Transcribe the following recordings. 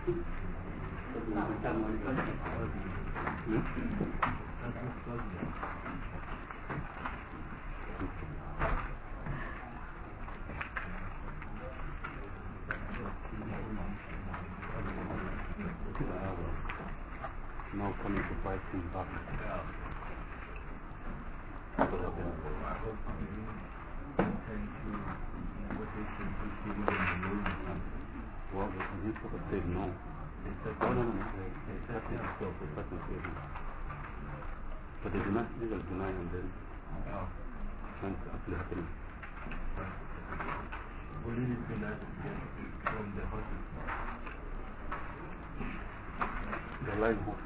Now coming to fight things back. Well, he's sort of said no. No. But they deny, they will deny and then it's actually happening. Will it be nice to get from the hospital? The line home.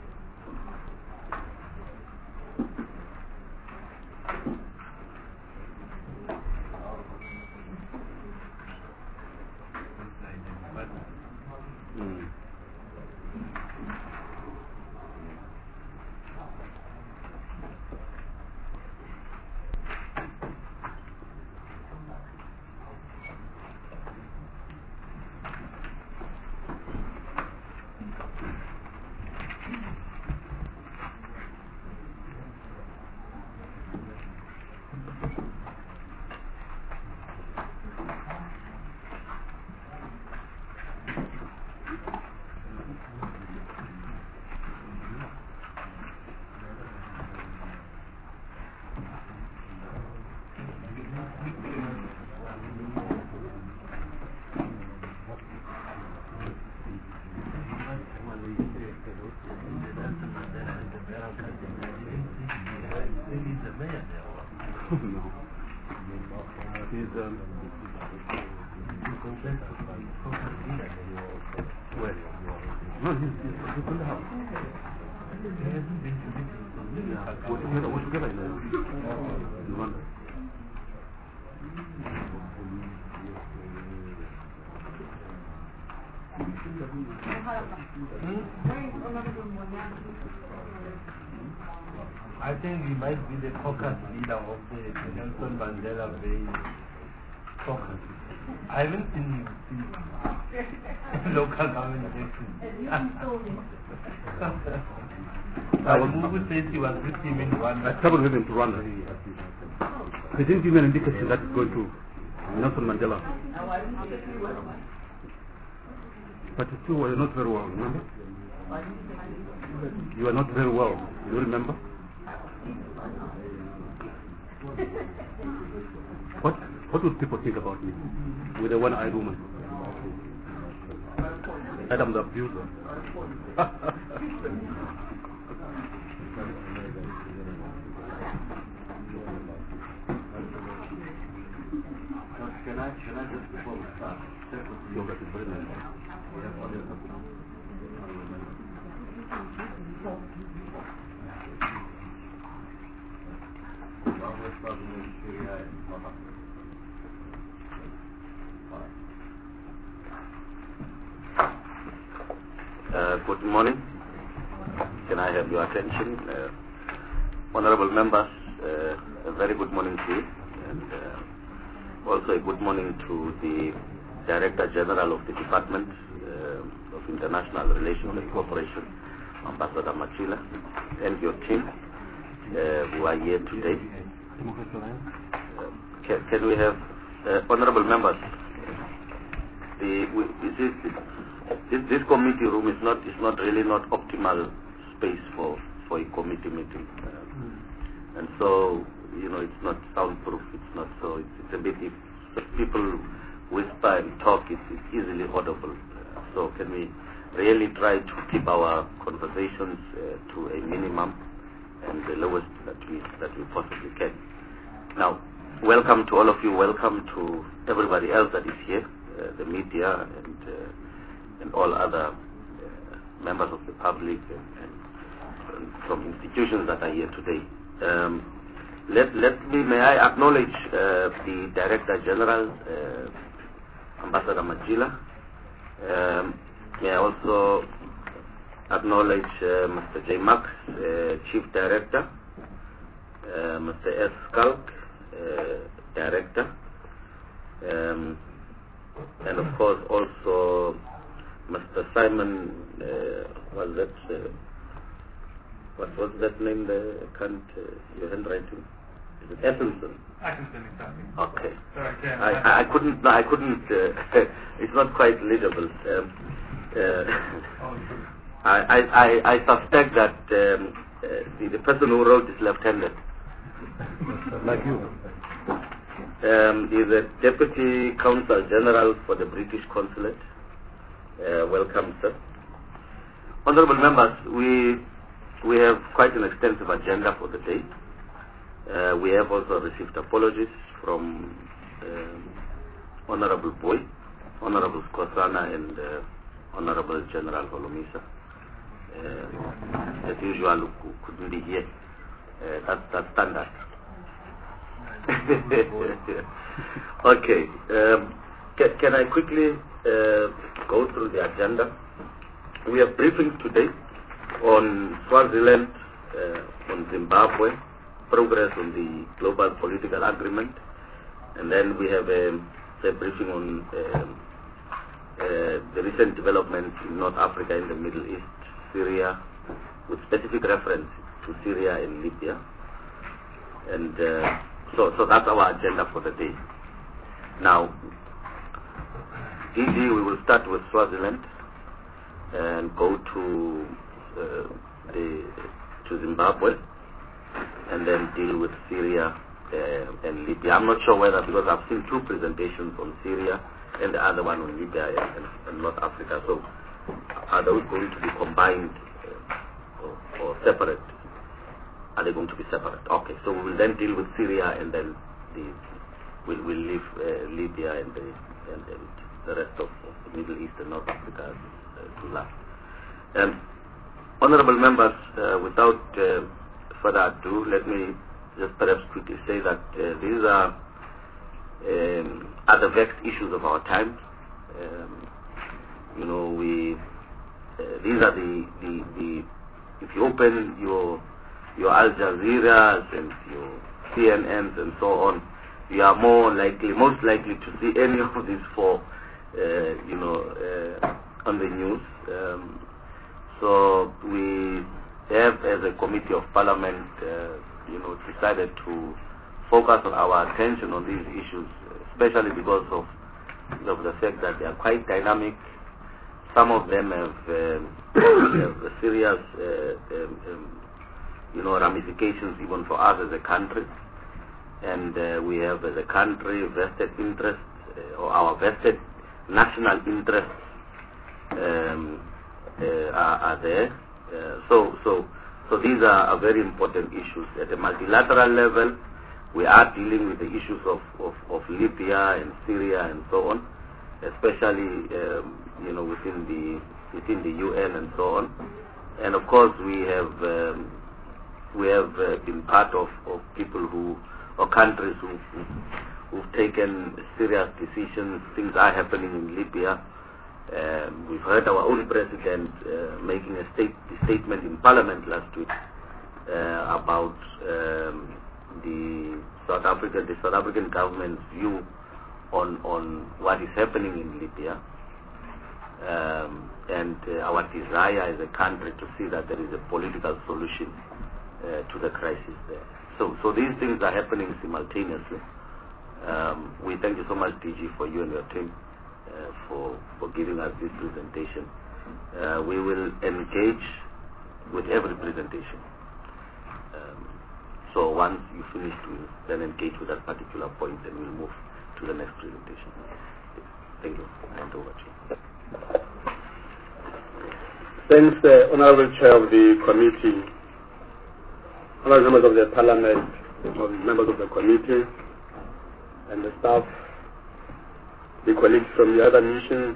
I think he might be the caucus leader of the Nelson Mandela Bay caucus. I haven't seen local government elections. Mugu says he was with him in Rwanda. I traveled with him to Rwanda. He didn't give me an indication that it's going to Nelson Mandela. But you were not very well, remember? You were not very well, do you remember? What would people think about me with a one-eyed woman? I'm the abuser. Can I just before we start check with you? That is very nice. Good morning. Can I have your attention? Honorable members, a very good morning to you. And also a good morning to the Director General of the Department of International Relations and Cooperation, Ambassador Machila, and your team who are here today. Can we have, honorable members, this committee room is not really not optimal space for a committee meeting, and so it's not soundproof. It's not so. It's a bit, if people whisper and talk, it's easily audible. So can we really try to keep our conversations to a minimum and the lowest that we possibly can. Now, welcome to all of you. Welcome to everybody else that is here, the media and all other members of the public and from institutions that are here today. May I acknowledge the Director General, Ambassador Machila. May I also acknowledge Mr. J. Max, Chief Director, Mr. S. Skalk, Director, and of course also Mr. Simon, was that, what was that name? Your handwriting? Is it Atkinson? Atkinson, exactly. Okay. Sorry, I couldn't. No, I couldn't. It's not quite legible. I suspect that the person who wrote is left-handed. Like you. Is a Deputy Consul General for the British Consulate. Welcome, sir. Honourable members, we have quite an extensive agenda for the day. We have also received apologies from Honourable Boy, Honourable Skosana, and Honourable General Holomisa. As usual, who couldn't be here. That's standard. Okay. Can I quickly go through the agenda? We have briefings today on Swaziland, on Zimbabwe, progress on the global political agreement, and then we have a briefing on the recent developments in North Africa, in the Middle East, Syria, with specific reference to Syria and Libya. And so that's our agenda for the day. Now, DG, we will start with Swaziland and go to Zimbabwe, and then deal with Syria and Libya. I'm not sure whether, because I've seen two presentations on Syria and the other one on Libya and North Africa. So are those going to be combined or separate? Are they going to be separate? Okay, so we will then deal with Syria, and then we'll leave Libya and the rest of the Middle East and North Africa to last. Honourable members, without further ado, let me just perhaps quickly say that these are the vexed issues of our times. These are the if you open your Al Jazeera's and your CNNs and so on, you are most likely to see any of these four, on the news. So we have, as a committee of parliament, decided to focus our attention on these issues, especially because of the fact that they are quite dynamic. Some of them have serious, ramifications even for us as a country. And we have, as a country, vested interests, or our vested national interests are there. So these are very important issues. At a multilateral level, we are dealing with the issues of Libya and Syria and so on, especially within the UN and so on. And of course, we have been part of people or countries who've taken serious decisions. Things are happening in Libya. We've heard our own president making a statement in Parliament last week about the South African government's view on what is happening in Libya, and our desire as a country to see that there is a political solution to the crisis there. So these things are happening simultaneously. We thank you so much, DG, for you and your team for giving us this presentation. We will engage with every presentation. So once you finish, we'll then engage with that particular point, and we'll move to the next presentation. Thank you. And over to you. Thanks, Honourable Chair of the committee, honourable members of the Parliament, members of the committee, and the staff, the colleagues from the other missions,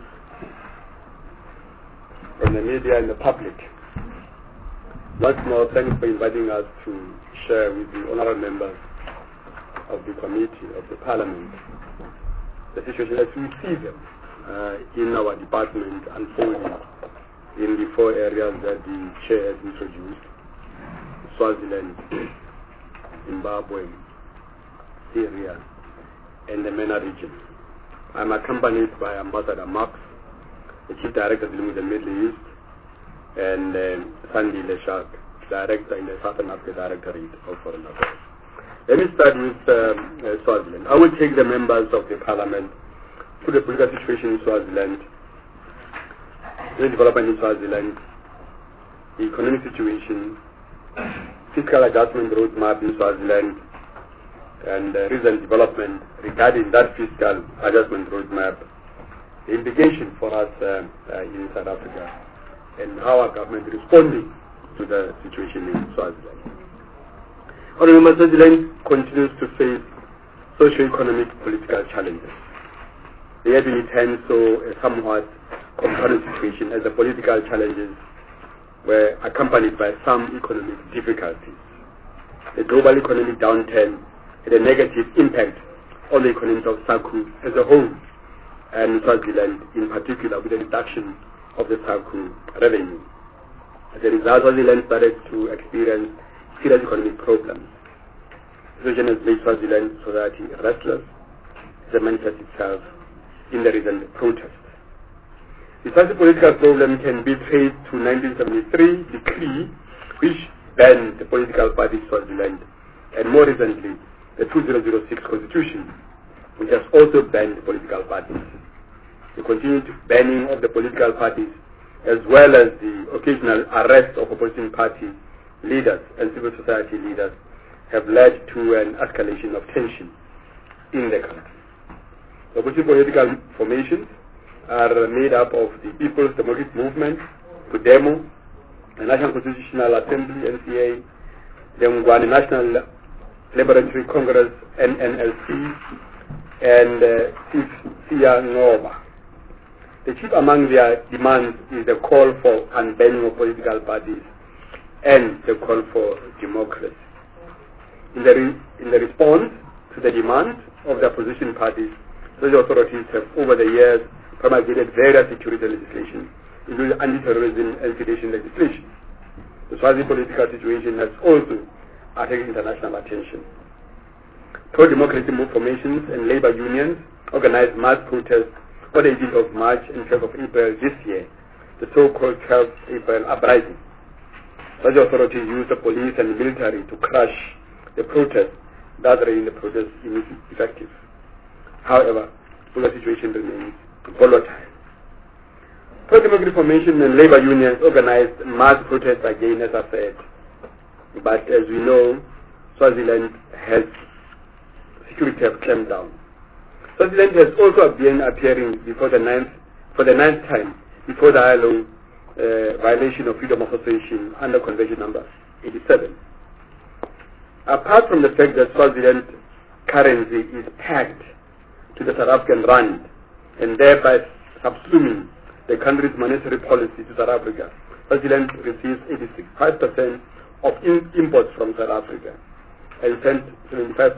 from the media and the public. Once more, thanks for inviting us to share with the honourable members of the committee of the Parliament the situation as we see them in our department unfolding in the four areas that the chair has introduced: Swaziland, Zimbabwe, Syria, and the MENA region. I'm accompanied by Ambassador Marx, the Chief Director dealing with the Middle East, and Sandy Leshak, Director in the Southern Africa Directorate of Foreign Affairs. Let me start with Swaziland. I will take the members of the Parliament through the political situation in Swaziland, the development in Swaziland, the economic situation, fiscal adjustment roadmap in Swaziland, and recent development regarding that fiscal adjustment roadmap, the implication for us in South Africa, and how our government is responding to the situation in Swaziland. However, Swaziland continues to face socio-economic political challenges. The year 2010 saw a somewhat concurrent situation as the political challenges were accompanied by some economic difficulties. The global economic downturn had a negative impact on the economy of SACU as a whole, and Swaziland in particular, with the reduction of the SACU revenue. As a result, Swaziland started to experience serious economic problems. The situation has made Swaziland society restless, as it manifests itself in the recent protests. The Swaziland political problem can be traced to 1973 decree which banned the political parties in Swaziland, and more recently the 2006 constitution which has also banned political parties. The continued banning of the political parties as well as the occasional arrest of opposition party leaders and civil society leaders have led to an escalation of tension in the country. The opposition political formations are made up of the People's Democratic Movement, PUDEMO, the National Constitutional Assembly, NCA, the Ngwane National Liberatory Congress, NNLC, and Siya Ngoba. The chief among their demands is the call for unbanning of political parties and the call for democracy. In the response to the demands of the opposition parties, those authorities have over the years promulgated various security legislation, including anti-terrorism and sedition legislation. The Swazi political situation has also attracted international attention. Pro-democracy formations and labor unions organized mass protests on the 18th of March and 12th of April this year, the so-called 12th April uprising. Such authorities used the police and the military to crush the protests, thus rendering the protests ineffective. However, the situation remains volatile. Pro-democratic formation and labor unions organized mass protests again, as I said. But as we know, Swaziland has security have clamped down. Swaziland has also been appearing for the ninth time before the ILO violation of freedom of association under Convention number 87. Apart from the fact that Swaziland currency is pegged to the South African rand and thereby subsuming the country's monetary policy to South Africa, Swaziland receives 85% of imports from South Africa and sent 74%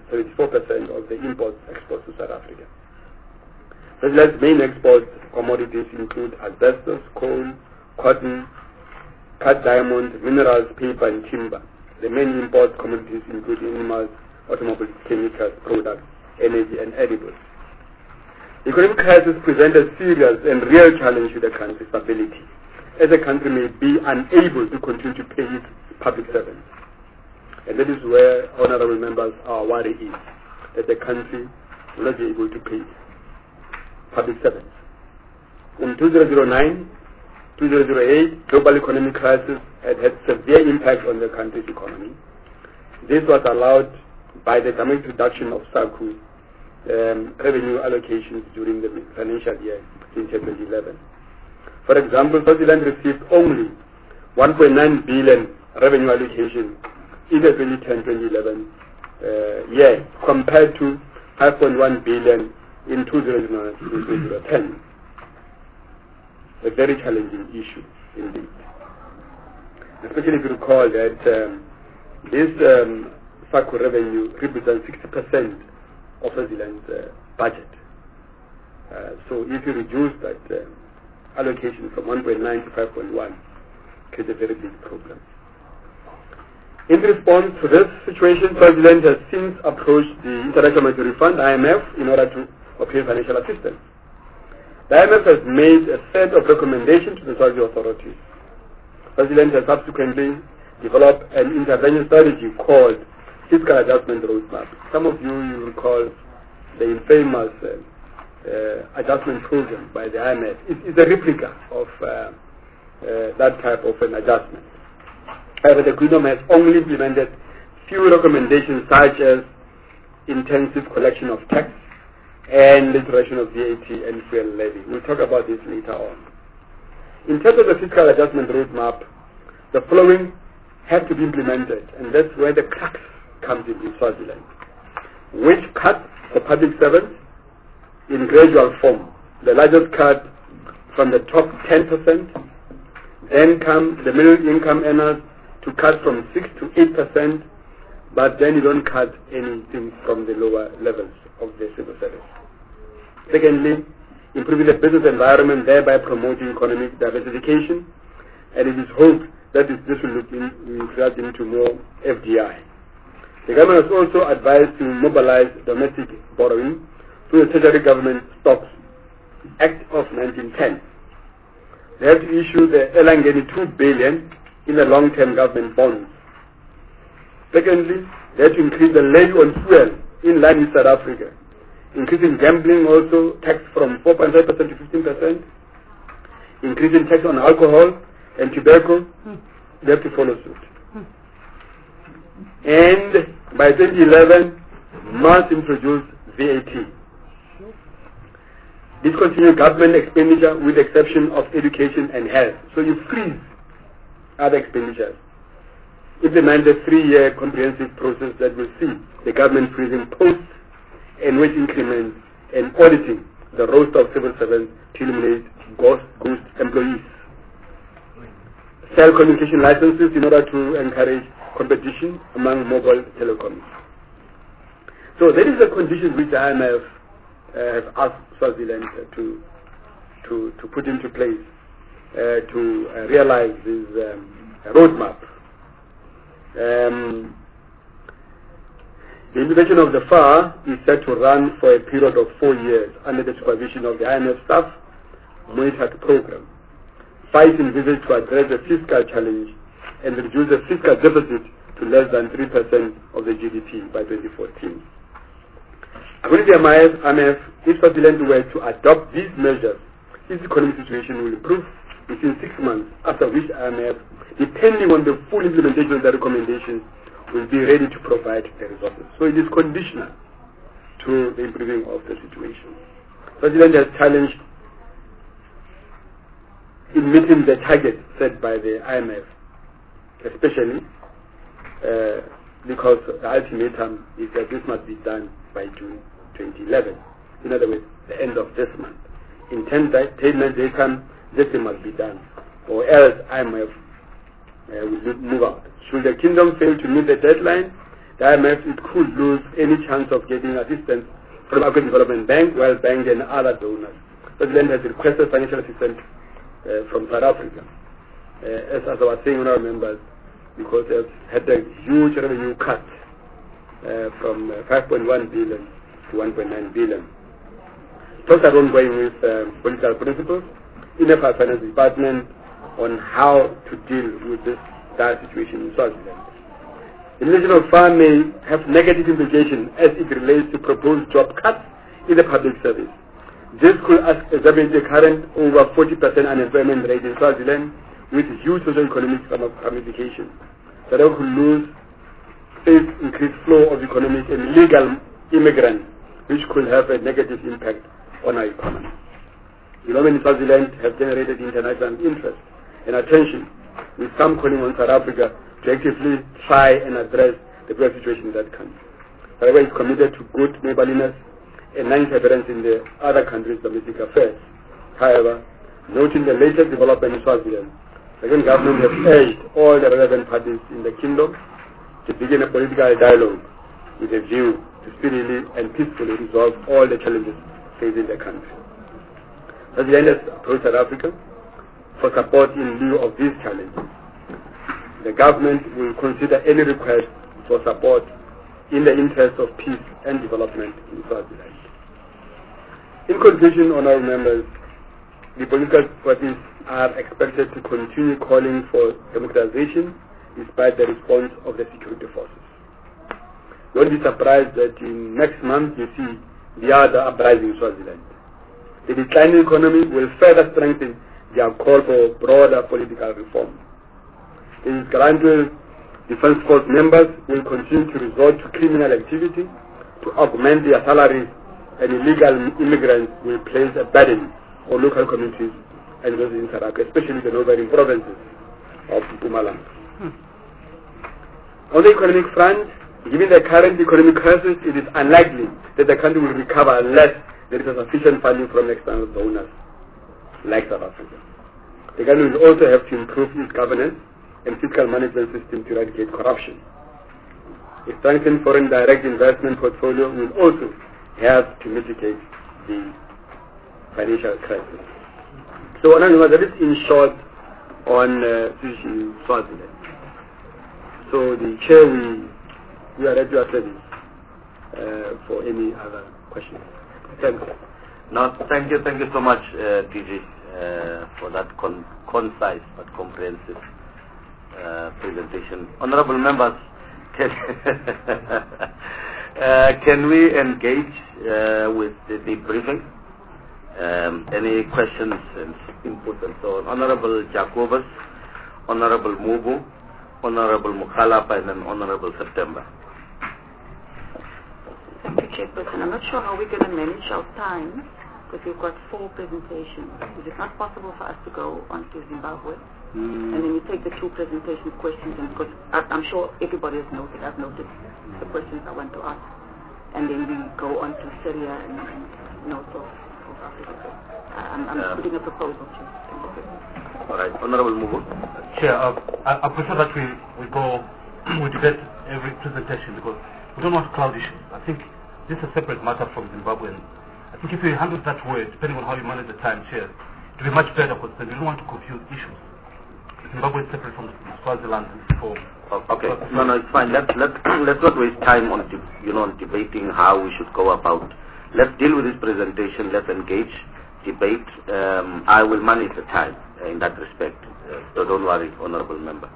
of the imports exports to South Africa. Swaziland's main export commodities include asbestos, coal, cotton, cut diamonds, minerals, paper, and timber. The main import commodities include animals, automobiles, chemicals, products, energy, and edibles. The economic crisis presents a serious and real challenge to the country's stability, as the country may be unable to continue to pay its public servants. And that is where, honorable members, our worry is, that the country will not be able to pay public servants. In 2009, 2008, global economic crisis had severe impact on the country's economy. This was allowed by the dramatic reduction of SACU revenue allocations during the financial year in 2011. For example, Swaziland received only 1.9 billion revenue allocation in the 2010-2011 year, compared to 5.1 billion in 2010. A very challenging issue indeed. Especially if you recall that this SACU revenue represents 60% of Swaziland's budget. So if you reduce that allocation from 1.9 to 5.1, it's a very big problem. In response to this situation, Swaziland has since approached the International Monetary Fund, IMF, in order to obtain financial assistance. The IMF has made a set of recommendations to the Swaziland authorities. Swaziland has subsequently developed an intervention strategy called Fiscal Adjustment Roadmap. Some of you recall the infamous adjustment program by the IMF. It's a replica of that type of an adjustment. However, the Kingdom has only implemented few recommendations such as intensive collection of tax and restoration of VAT and fuel levy. We'll talk about this later on. In terms of the Fiscal Adjustment Roadmap, the following have to be implemented, and that's where the crux comes in Swaziland. Wage cuts for public servants in gradual form. The largest cut from the top 10%, then come the middle income earners to cut from 6 to 8%, but then you don't cut anything from the lower levels of the civil service. Secondly, improving the business environment, thereby promoting economic diversification, and it is hoped that this will result into more FDI. The government has also advised to mobilize domestic borrowing through the Treasury Government Stocks Act of 1910. They have to issue the Elangeni 2 billion in the long-term government bonds. Secondly, they have to increase the levy on fuel in line with South Africa. Increasing gambling also, tax from 4.5% to 15%. Increasing tax on alcohol and tobacco, they have to follow suit. And by 2011, must introduce VAT. Discontinue government expenditure with the exception of education and health. So you freeze other expenditures. Implement the 3-year comprehensive process that will see the government freezing posts and wage increments and auditing the roster of civil servants to eliminate ghost employees. Sell communication licenses in order to encourage competition among mobile telecoms. So that is the conditions which the IMF has asked Swaziland to put into place to realize this roadmap. The implementation of the FAR is set to run for a period of 4 years under the supervision of the IMF staff monitored program. FAR is envisaged to address the fiscal challenge and reduce the fiscal deficit to less than 3% of the GDP by 2014. According to the IMF, if Swaziland were to adopt these measures, its economic situation will improve within 6 months, after which IMF, depending on the full implementation of the recommendations, will be ready to provide the resources. So it is conditional to the improving of the situation. Swaziland has challenged in meeting the target set by the IMF, especially because the ultimatum is that this must be done by June 2011. In other words, the end of this month. In 10 months they come, this must be done, or else IMF will move out. Should the kingdom fail to meet the deadline, the IMF could lose any chance of getting assistance from African Development Bank, World Bank, and other donors. Swaziland has requested financial assistance from South Africa. As I was saying, our members, because they've had a huge revenue cut from 5.1 billion to 1.9 billion. Talks are ongoing with political principles in the Finance Department on how to deal with this dire situation in Swaziland. The implementation of FAR may have negative implications as it relates to proposed job cuts in the public service. This could exacerbate the current over 40% unemployment rate in Swaziland with huge socio-economic ramifications. That could lose face increased flow of economic and legal immigrants, which could have a negative impact on our economy. Development in Swaziland has generated international interest and attention, with some calling on South Africa to actively try and address the current situation in that country. South Africa is committed to good neighborliness and non-interference in the other countries' domestic affairs. However, noting the latest development in Swaziland, the government has urged all the relevant parties in the kingdom to begin a political dialogue with a view to speedily and peacefully resolve all the challenges facing the country. Swaziland has approached South Africa for support in lieu of these challenges. The government will consider any request for support in the interest of peace and development in Swaziland. In conclusion, honorable members, the political parties are expected to continue calling for democratization despite the response of the security forces. Don't be surprised that in next month you see the other uprising in Swaziland. The declining economy will further strengthen their call for broader political reform. The disgruntled defense force members will continue to resort to criminal activity to augment their salaries, and illegal immigrants will place a burden on local communities and those in Sarak, especially the neighboring provinces of Mpumalanga. On the economic front, given the current economic crisis, it is unlikely that the country will recover unless there is a sufficient funding from external donors like South Africa. The government will also have to improve its governance and fiscal management system to eradicate corruption. A strengthened foreign direct investment portfolio will also help to mitigate the financial crisis. So, that is in short on Swaziland. So, the chair, we are at your service for any other questions. Thank you. No, thank you so much, DG, for that concise but comprehensive presentation. Honorable members, can we engage with the briefing? Any questions and input and so on? Honorable Jacobus, Honorable Mubu, Honorable Mukhalapa, and then Honorable September. Thank you, Chairperson. I'm not sure how we're going to manage our time because we've got 4 presentations. Is it not possible for us to go on to Zimbabwe? And then we take the 2 presentation questions, and because I'm sure everybody has noted, I've noted the questions I want to ask. And then we go on to Syria and North of Africa. I'm putting a proposal to you. All right. Honorable Mubu. Chair, I prefer that we go, we debate every presentation because we don't want to cloud issues. I think this is a separate matter from Zimbabwe. And I think if we handle that way, depending on how you manage the time, Chair, it will be much better because we don't want to confuse issues. Zimbabwe is separate from Swaziland before. Okay. No, it's fine. Let's not waste time on debating how we should go about. Let's deal with this presentation. Let's engage, debate. I will manage the time in that respect. So don't worry, honorable member.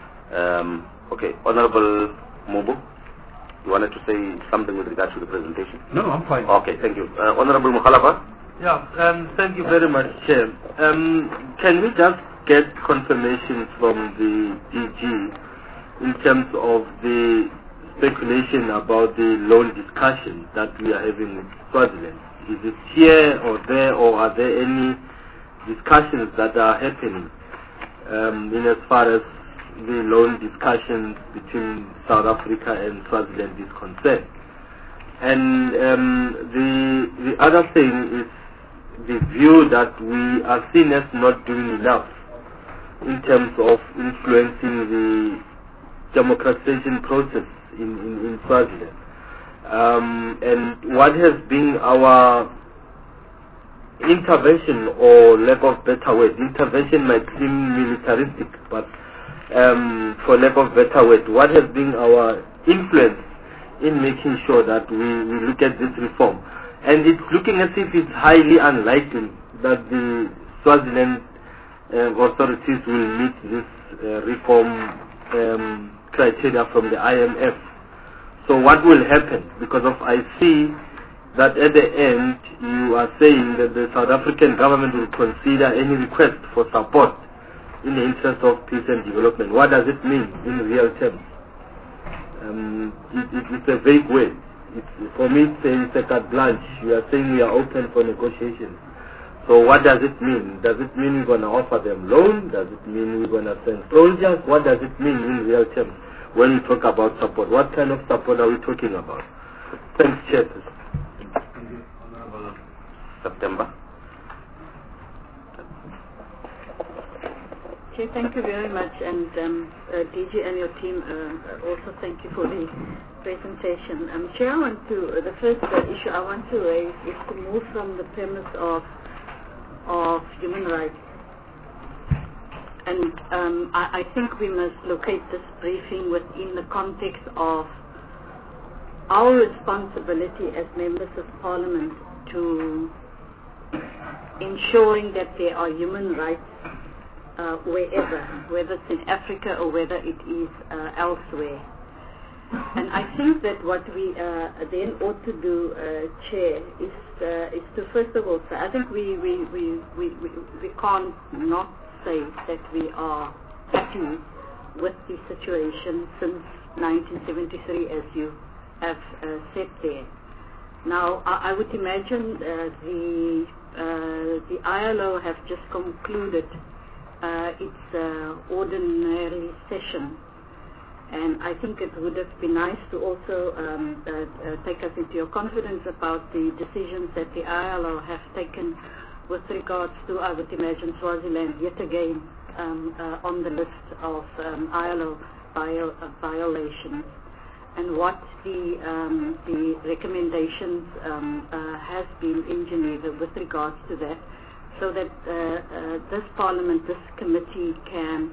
Okay, Honorable Mubu, you wanted to say something with regard to the presentation? No, I'm fine. Okay, thank you. Honorable Mukhalapa. Yeah, thank you very much, Chair. Can we just get confirmation from the DG in terms of the speculation about the loan discussion that we are having with Swaziland? Is it here or there, or are there any discussions that are happening in as far as the loan discussions between South Africa and Swaziland is concerned? And the other thing is the view that we are seen as not doing enough in terms of influencing the democratization process in Swaziland. And what has been our intervention, or lack of better word, intervention might seem militaristic, but for lack of better word, what has been our influence in making sure that we look at this reform? And it's looking as if it's highly unlikely that the Swaziland authorities will meet this reform criteria from the IMF. So what will happen? Because I see that at the end you are saying that the South African government will consider any request for support in the interest of peace and development. What does it mean in real terms? It's a vague word. For me, it's a carte blanche. You are saying we are open for negotiations. So what does it mean? Does it mean we're going to offer them loan? Does it mean we're going to send soldiers? What does it mean in real terms when we talk about support? What kind of support are we talking about? Thanks, Chairperson. September. Okay, thank you very much, and DG and your team also thank you for the presentation. Chair, the first issue I want to raise is to move from the premise of human rights. And I think we must locate this briefing within the context of our responsibility as members of Parliament to ensuring that there are human rights wherever, whether it's in Africa or whether it is elsewhere. And I think that what we then ought to do, Chair, is to first of all say, I think we can't not say that we are happy with the situation since 1973, as you have said there. Now, I would imagine the ILO have just concluded its ordinary session. And I think it would have been nice to also take us into your confidence about the decisions that the ILO have taken with regards to, I would imagine, Swaziland yet again on the list of ILO violations, and what the recommendations has been in Geneva with regards to that, so that this Parliament, this committee can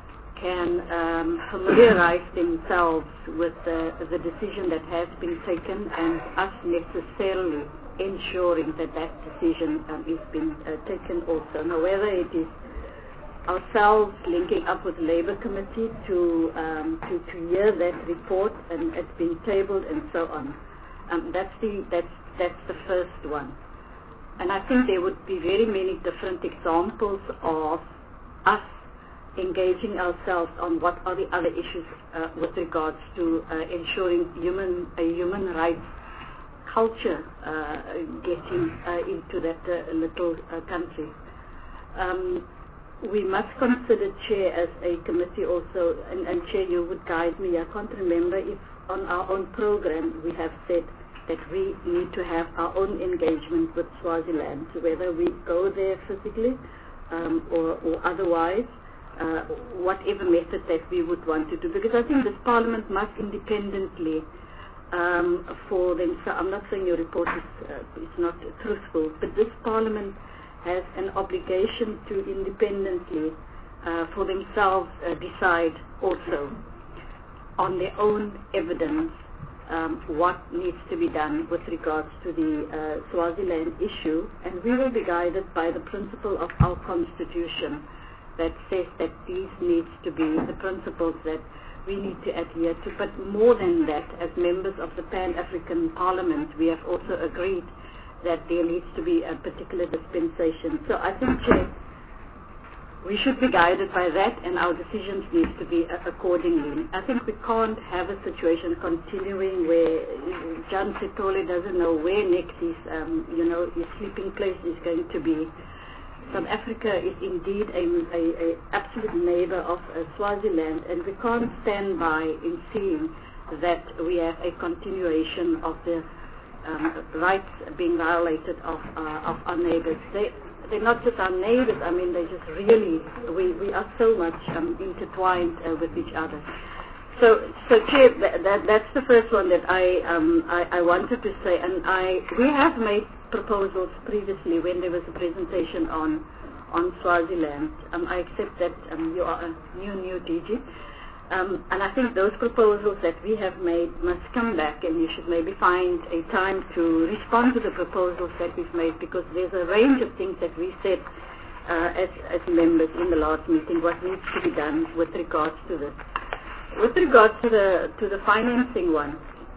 familiarize themselves with the decision that has been taken, and us necessarily ensuring that that decision is being taken also. Now, whether it is ourselves linking up with the Labour Committee to hear that report, and it's been tabled and so on, that's the first one. And I think there would be very many different examples of us engaging ourselves on what are the other issues with regards to ensuring a human rights culture getting into that little country. We must consider, Chair, as a committee also, and Chair, you would guide me. I can't remember if on our own program we have said that we need to have our own engagement with Swaziland, whether we go there physically or otherwise. Whatever method that we would want to do, because I think this Parliament must independently for them. So I'm not saying your report is not truthful, but this Parliament has an obligation to independently for themselves decide also on their own evidence what needs to be done with regards to the Swaziland issue, and we will be guided by the principle of our Constitution that says that these needs to be the principles that we need to adhere to. But more than that, as members of the Pan-African Parliament, we have also agreed that there needs to be a particular dispensation. So I think, Chair, we should be guided by that, and our decisions need to be accordingly. I think we can't have a situation continuing where John Sithole doesn't know where next his sleeping place is going to be. South Africa is indeed a absolute neighbor of Swaziland, and we can't stand by in seeing that we have a continuation of the rights being violated of our neighbors. They're not just our neighbors, I mean, they just really, we are so much intertwined with each other. So Chair, that's the first one that I wanted to say, and we have made proposals previously when there was a presentation on Swaziland. I accept that you are a new DG, and I think those proposals that we have made must come back, and you should maybe find a time to respond to the proposals that we've made, because there's a range of things that we said as members in the last meeting what needs to be done with regards to this. With regards to the financing one,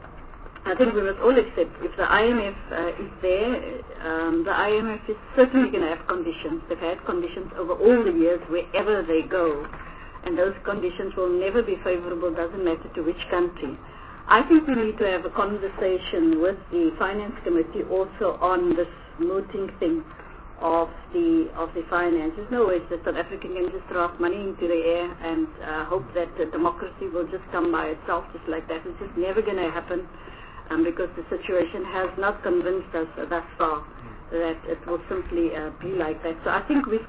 I think we must all accept if the IMF is there, the IMF is certainly going to have conditions. They've had conditions over all the years wherever they go, and those conditions will never be favorable, doesn't matter to which country. I think we need to have a conversation with the Finance Committee also on this mooting thing of the finance. There's no way that South Africa can just throw money into the air and hope that democracy will just come by itself just like that. It's just never going to happen. Because the situation has not convinced us thus far that it will simply be like that. So I think we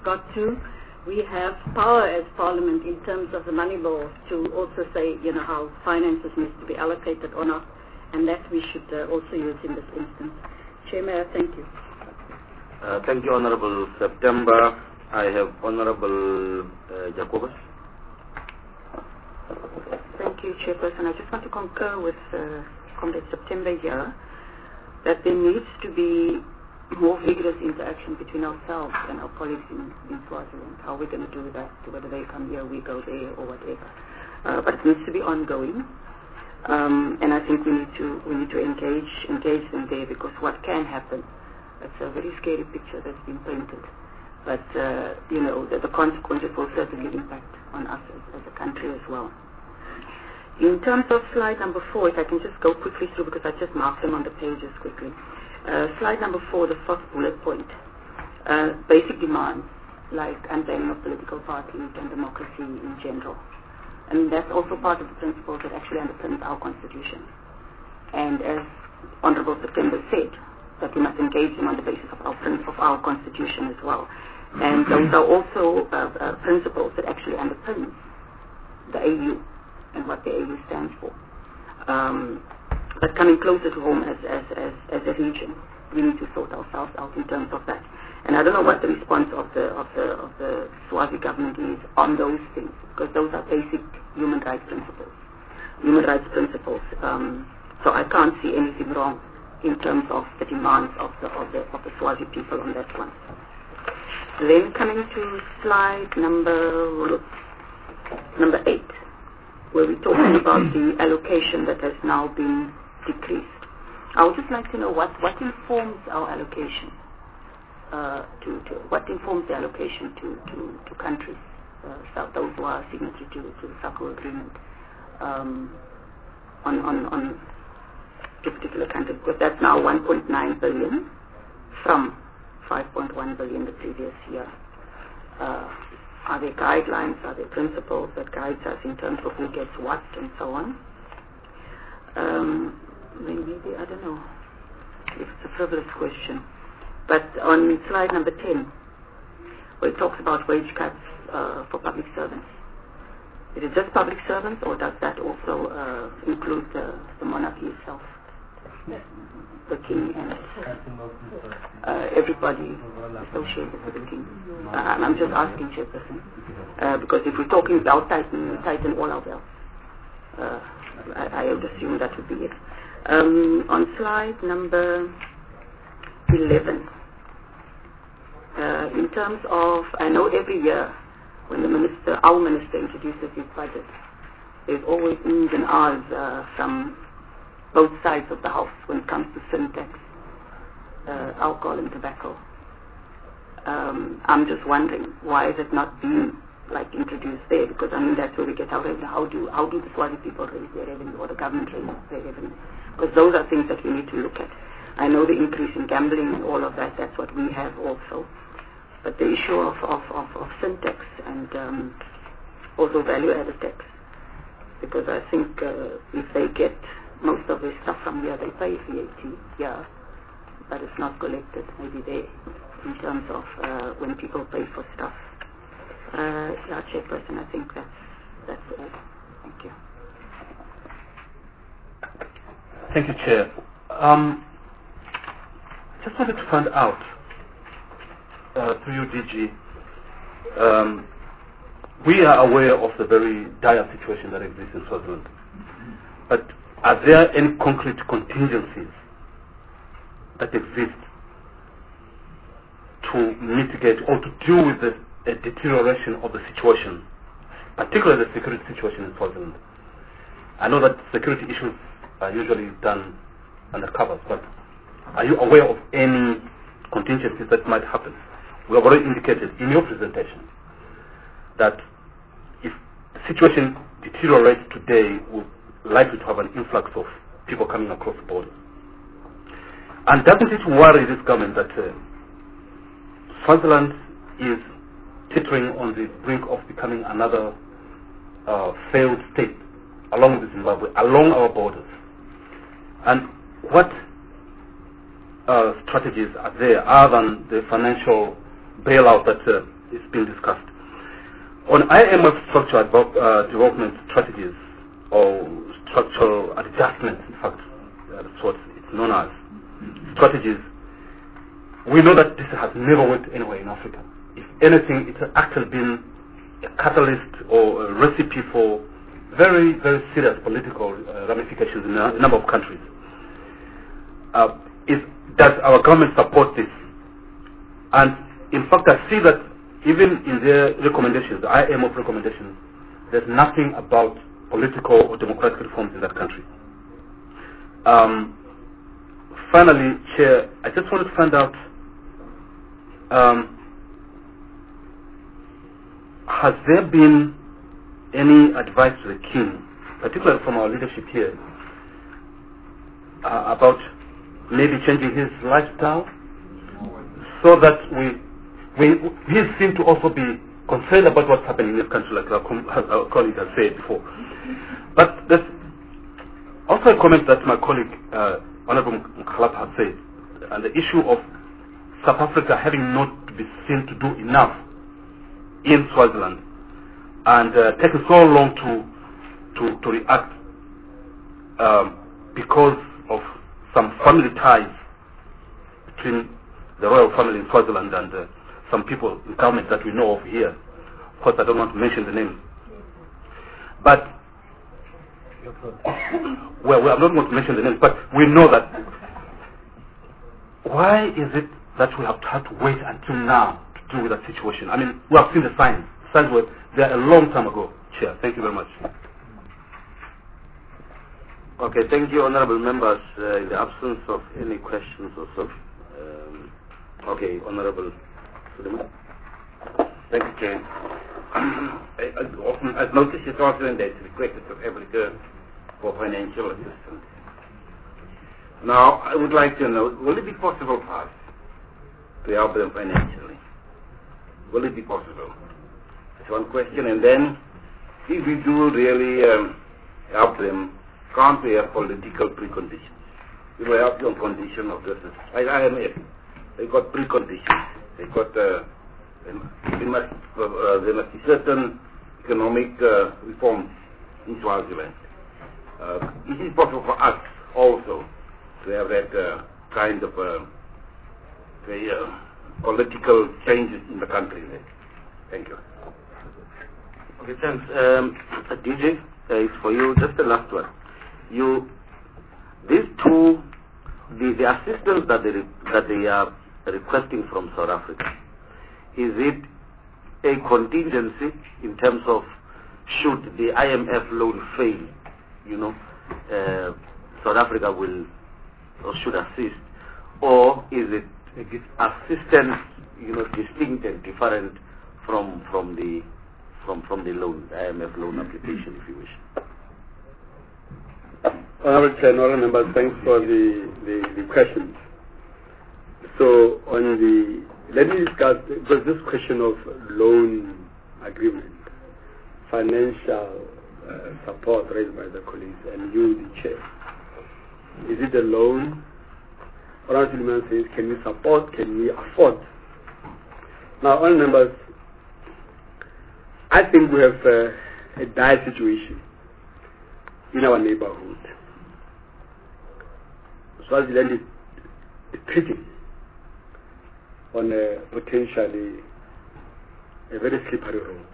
have power as Parliament in terms of the money bill to also say, how finances needs to be allocated or not, and that we should also use in this instance. Chair, may I thank you. Thank you, Honourable September. I have Honourable Jacobus. Thank you, Chairperson. I just want to concur with Comrade September here that there needs to be more vigorous interaction between ourselves and our colleagues in Swaziland. How we're going to do that, whether they come here, we go there, or whatever. But it needs to be ongoing, and I think we need to engage them there, because what can happen, it's a very scary picture that's been painted. But the consequences will certainly impact on us as a country as well. In terms of slide number 4, if I can just go quickly through, because I just marked them on the pages quickly. Slide number 4, the first bullet point. Basic demands like unbanning of political parties and democracy in general. And that's also part of the principles that actually underpins our constitution. And as Honorable September said, that we must engage them on the basis of our constitution as well. And those are also principles that actually underpin the AU and what the AU stands for. But coming closer to home as a region, we need to sort ourselves out in terms of that. And I don't know what the response of the Swazi government is on those things, because those are basic human rights principles. So I can't see anything wrong in terms of the demands of the Swazi people on that one. Then coming to slide number 8, where we're talking about the allocation that has now been decreased. I would just like to know what informs our allocation. What informs the allocation to countries, those who are signatory to the SACO agreement, on to particular countries, because that's now 1.9 billion from 5.1 billion the previous year. Are there guidelines, are there principles that guides us in terms of who gets what and so on? Maybe, I don't know if it's a frivolous question. But on slide number 10, where it talks about wage cuts for public servants, is it just public servants, or does that also include the monarchy itself? The king and everybody associated with the king. I'm just asking, Chairperson, because if we're talking about tighten all our belts, I would assume that would be it. On slide number 11, in terms of, I know every year when our minister introduces his budget, there's always ums and ahs from both sides of the house when it comes to syntax, alcohol and tobacco. I'm just wondering, why is it not being introduced there? Because I mean that's where we get our revenue. How do the Swazi people raise their revenue, or the government raise their revenue? Because those are things that we need to look at. I know the increase in gambling and all of that, that's what we have also. But the issue of syntax and also value-added tax, because I think if they get most of their stuff from here, they pay VAT, yeah, but it's not collected maybe there in terms of when people pay for stuff. Yeah, Chairperson, I think that's all. Thank you. Thank you, Chair. Just wanted to find out, through you, DG, we are aware of the very dire situation that exists in Swaziland, but are there any concrete contingencies that exist to mitigate or to deal with the deterioration of the situation, particularly the security situation in Swaziland? I know that security issues are usually done under covers, but are you aware of any contingencies that might happen? We have already indicated in your presentation that if the situation deteriorates today, we're likely to have an influx of people coming across the border. And doesn't it worry this government that Swaziland is teetering on the brink of becoming another failed state along with Zimbabwe, along our borders? And what strategies are there other than the financial bailout that is being discussed? On IMF structural development strategies, or structural adjustments, in fact, that's what it's known as, strategies, we know that this has never worked anywhere in Africa. If anything, it's actually been a catalyst or a recipe for very, very serious political ramifications in a number of countries. Does our government support this And in fact, I see that even in their recommendations, the IMF recommendations, there's nothing about political or democratic reforms in that country. Finally, Chair, I just wanted to find out, has there been any advice to the King, particularly from our leadership here, about maybe changing his lifestyle so that he seemed to also be concerned about what's happening in this country, like our colleague has said before. But there's also a comment that my colleague, Honorable Mkhalapa, has said, and the issue of South Africa having not been seen to do enough in Swaziland, and taking so long to react because of some family ties between the royal family in Swaziland and some people in government that we know of here. Of course, I don't want to mention the names. But, well, I'm not going to mention the names, but we know that. Why is it that we have had to wait until now to deal with that situation? I mean, we have seen the signs. The signs were there a long time ago. Chair, thank you very much. Okay, thank you, honorable members. In the absence of any questions or so, okay, Honorable Suleiman. Thank you, Chair. As noticed, it's also in there's requested of Africa for financial assistance. Now, I would like to know, will it be possible for us to help them financially? Will it be possible? That's one question. And then, if we do really help them, can't we have political preconditions? We will help you on condition of this. IMF, they got preconditions. They got there must be certain economic reforms in Swaziland. Is it possible for us also to have that kind of political changes in the country? Thank you. Okay, thanks. DJ, it's for you. Just the last one. These two, the assistance that they are requesting from South Africa, is it a contingency in terms of should the IMF loan fail, South Africa will or should assist, or is it assistance, distinct and different from the loan, the IMF loan application, if you wish? Honorable Chair, honorable members, thanks for the questions. So let me discuss, because this question of loan agreement, financial support raised by the colleagues and you, the Chair. Is it a loan? Honorable Suleiman says, can we support, can we afford? Now, honorable members, I think we have a dire situation in our neighborhood. Swaziland is treating on a potentially a very slippery road.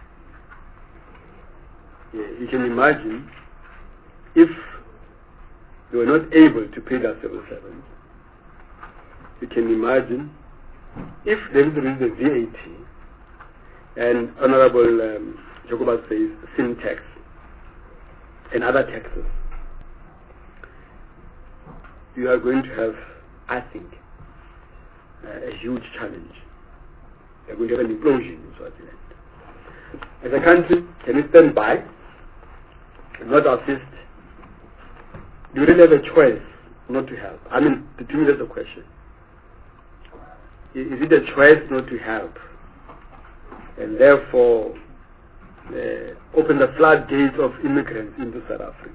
You can imagine if they were not able to pay their civil servants. You can imagine if there is the VAT and Honorable Jacoba says sin tax and other taxes, you are going to have, I think, a huge challenge. You are going to have an implosion in Swaziland. As a country, can we stand by and not assist? Do you really have a choice not to help? I mean, to me that's the question. Is it a choice not to help? And therefore, open the floodgates of immigrants into South Africa.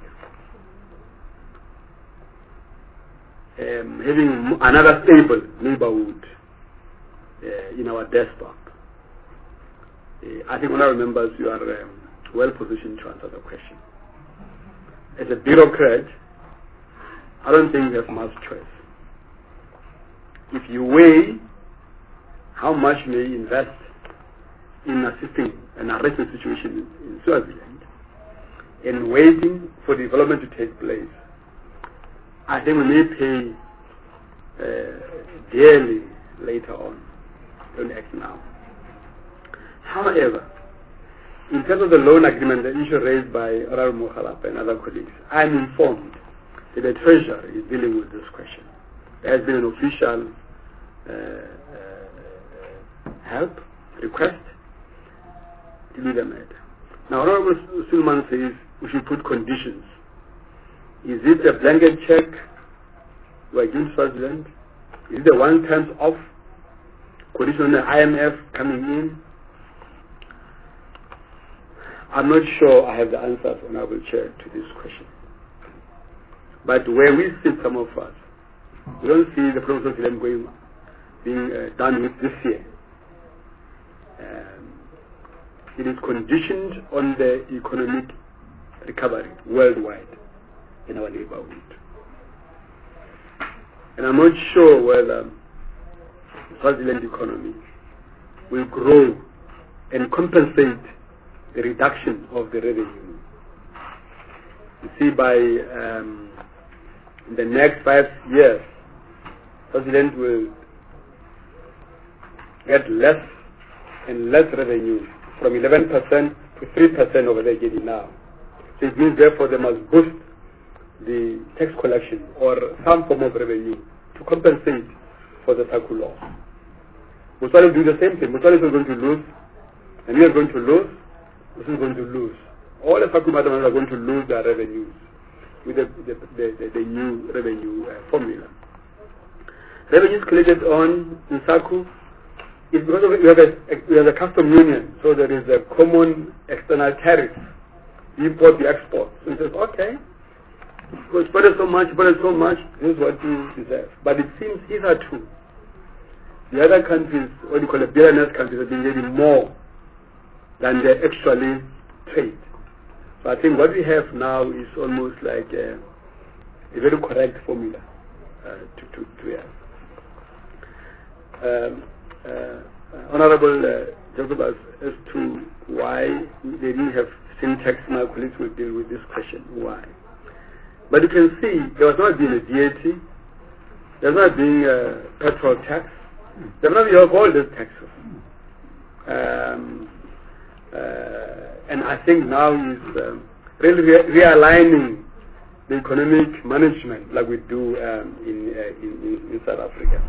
Having another stable neighborhood in our desktop. I think, honorable members, you are well positioned to answer the question. As a bureaucrat, I don't think you have much choice. If you weigh how much you may invest in assisting an arrangement situation in Swaziland and waiting for development to take place, I think we may pay dearly later on. don't act now. However, in terms of the loan agreement, the issue raised by Honorable Mokhalapa and other colleagues, I'm informed that the Treasury is dealing with this question. There has been an official help, request to do the matter. Now, Honorable Suleiman says we should put conditions. Is it a blanket check to against Swaziland? Is it a one terms off? Condition on the IMF coming in? I'm not sure I have the answers, Honorable Chair, to this question. But where we sit, some of us, we don't see the problem of Swaziland being done with this year. It is conditioned on the economic recovery worldwide in our neighborhood. And I'm not sure whether the Swaziland economy will grow and compensate the reduction of the revenue. You see, by the next 5 years, Swaziland will get less and less revenue, from 11% to 3% over there getting now. So it means therefore they must boost the tax collection or some form of revenue to compensate for the SACU loss. Botswana will do the same thing. Botswana is going to lose, and we are going to lose. This is going to lose. All the SACU madams are going to lose their revenues with the new revenue formula. Revenues collected on in SACU is because we have a custom union, so there is a common external tariff. You import, you export. So it says, okay, because spend so much, this is what you deserve. But it seems hitherto, the other countries, what you call the billionaire countries, have been getting more than they actually trade. So I think what we have now is almost like a very correct formula to have. Honorable Jacob, as to why they didn't have syntax, my colleagues will deal with this question. Why? But you can see there was not been a VAT, there's not been a petrol tax, there's not been all these taxes. And I think now is really realigning the economic management like we do in South Africa.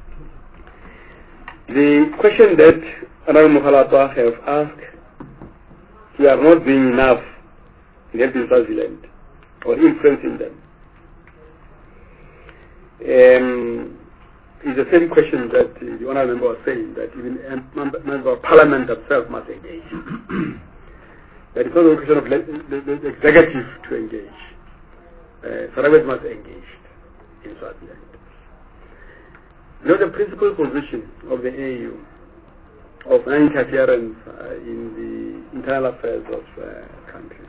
The question that Honorable Mokhalapa have asked, we are not doing enough in helping Swaziland or influencing them. It's the same question that the Honorable Member was saying, that even Member of Parliament themselves must engage. That it's not a question of the executive to engage. Sarawak must engage in Swaziland. You know, the principal position of the AU of non-interference in the internal affairs of countries.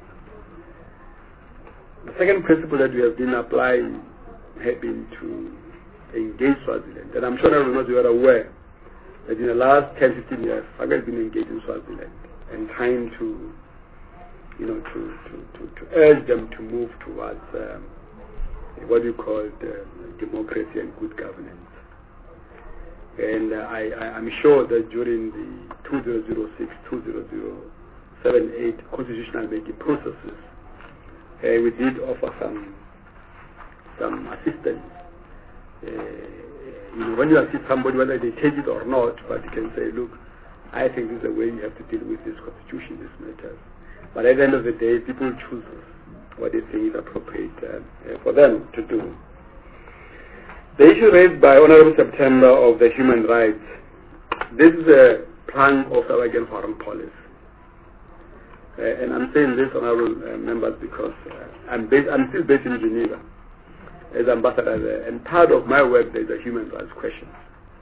The second principle that we have been applying has been to engage Swaziland. And I'm sure everyone you are aware that in the last 10-15 years, SAGA has been engaged in Swaziland and trying to, to urge them to move towards what we call democracy and good governance. And I'm sure that during the 2006, 2007-8 constitutional making processes, we did offer some assistance. When you assist somebody, whether they take it or not, but you can say, look, I think this is the way you have to deal with this constitution, this matter. But at the end of the day, people choose what they think is appropriate for them to do. The issue raised by Honorable September of the human rights, this is a plank of our again foreign policy. And I'm saying this, honorable members, because I'm still based in Geneva as ambassador there, and part of my work there is the human rights questions.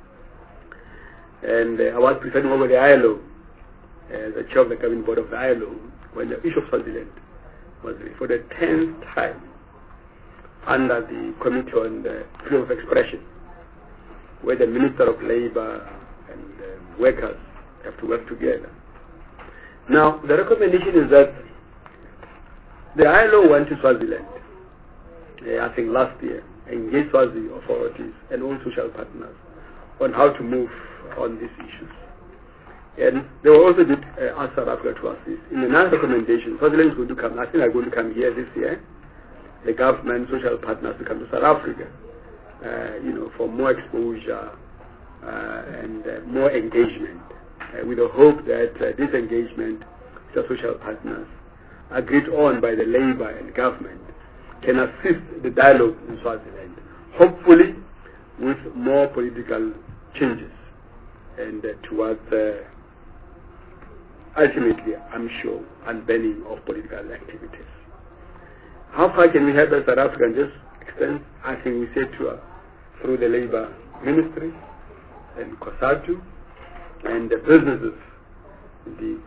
And I was presiding over the ILO, the chair of the governing board of the ILO, when the issue of Swaziland was for the 10th time under the Committee on the Freedom of Expression, where the Minister of Labour and workers have to work together. Now, the recommendation is that the ILO went to Swaziland, I think last year, engaged Swazi authorities and all social partners on how to move on these issues. And they were also did ask South Africa to assist. In the ninth recommendation, Swaziland is going to come, I think they're going to come here this year, the government, social partners to come to South Africa, for more exposure and more engagement, with the hope that this engagement, the social partners, agreed on by the Labour and government, can assist the dialogue in Swaziland, hopefully with more political changes and towards ultimately, I'm sure, unbanning of political activities. How far can we help as South Africa? Just extend, I think we said to through the Labour Ministry and COSATU and the businesses, the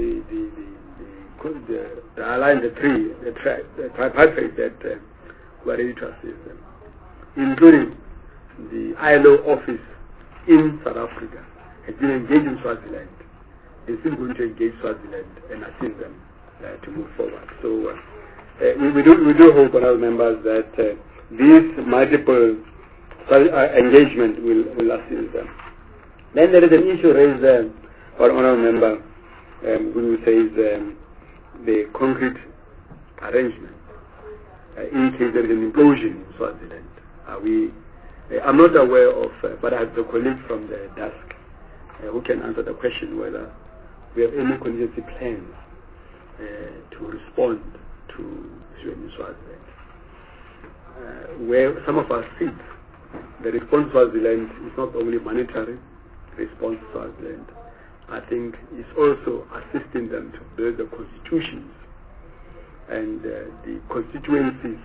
alliance, the tripartite that were ready to assist them, including the ILO office in South Africa, has been engaged in Swaziland. Is still going to engage Swaziland and assist them to move forward. So we do hope, honourable members, that this multiple engagement will assist them. Then there is an issue raised by honourable member who says the concrete arrangement in case there is an implosion in Swaziland. I'm not aware of, but I have the colleague from the desk who can answer the question whether we have any contingency plans to respond to in Swaziland. Where some of us sit, the response to Swaziland is not only monetary response to Swaziland. I think it's also assisting them to build the constitutions and the constituencies,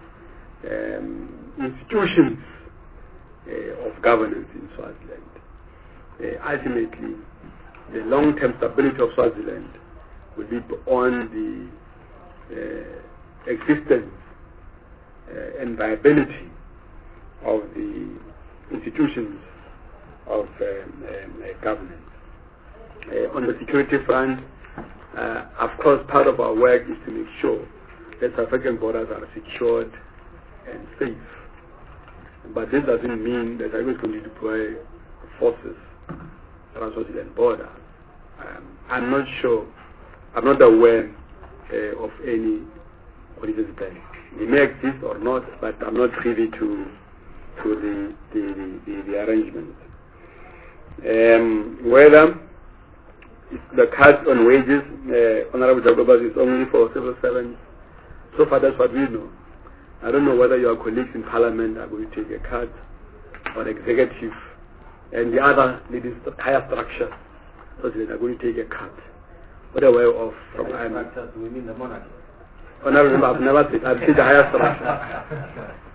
institutions of governance in Swaziland. Ultimately, the long-term stability of Swaziland will be on the existence and viability of the institutions of governance. On the security front, of course, part of our work is to make sure that South African borders are secured and safe. But this doesn't mean that South Africa is going to deploy forces around Swaziland border. I'm not sure, I'm not aware of any contingency plan. It may exist or not, but I'm not privy to the arrangements. Whether the cut on wages, Honorable Jagobas, is only for civil servants, so far that's what we know. I don't know whether your colleagues in Parliament are going to take a cut, or executive, and the other leaders, the higher structure, so they are going to take a cut. What are we aware of from IMF? Do we mean the monarchy? Honorable, I've never seen, I've seen the higher structure.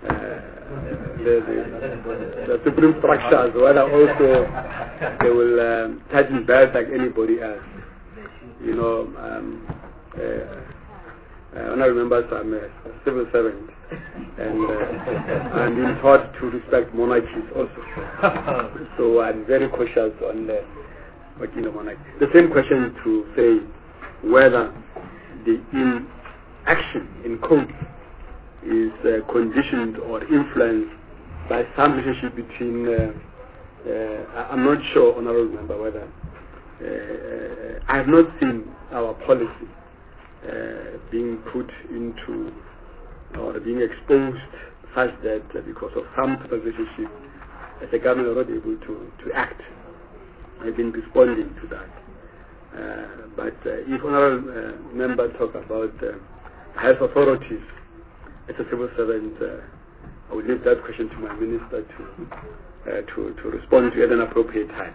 The supreme structure as well, also they will tighten belt like anybody else. You know, honorable members, I'm a civil servant, and I'm being taught to respect monarchies also. So I'm very cautious on working the monarchy. The same question to say whether the action in court is conditioned or influenced by some relationship between, I'm not sure, honorable member, whether, I have not seen our policy being put into or being exposed such that because of some relationship, as a government are not able to act. I've been responding to that. But if honorable member talk about health authorities as a civil servant, I will leave that question to my minister to respond to at an appropriate time.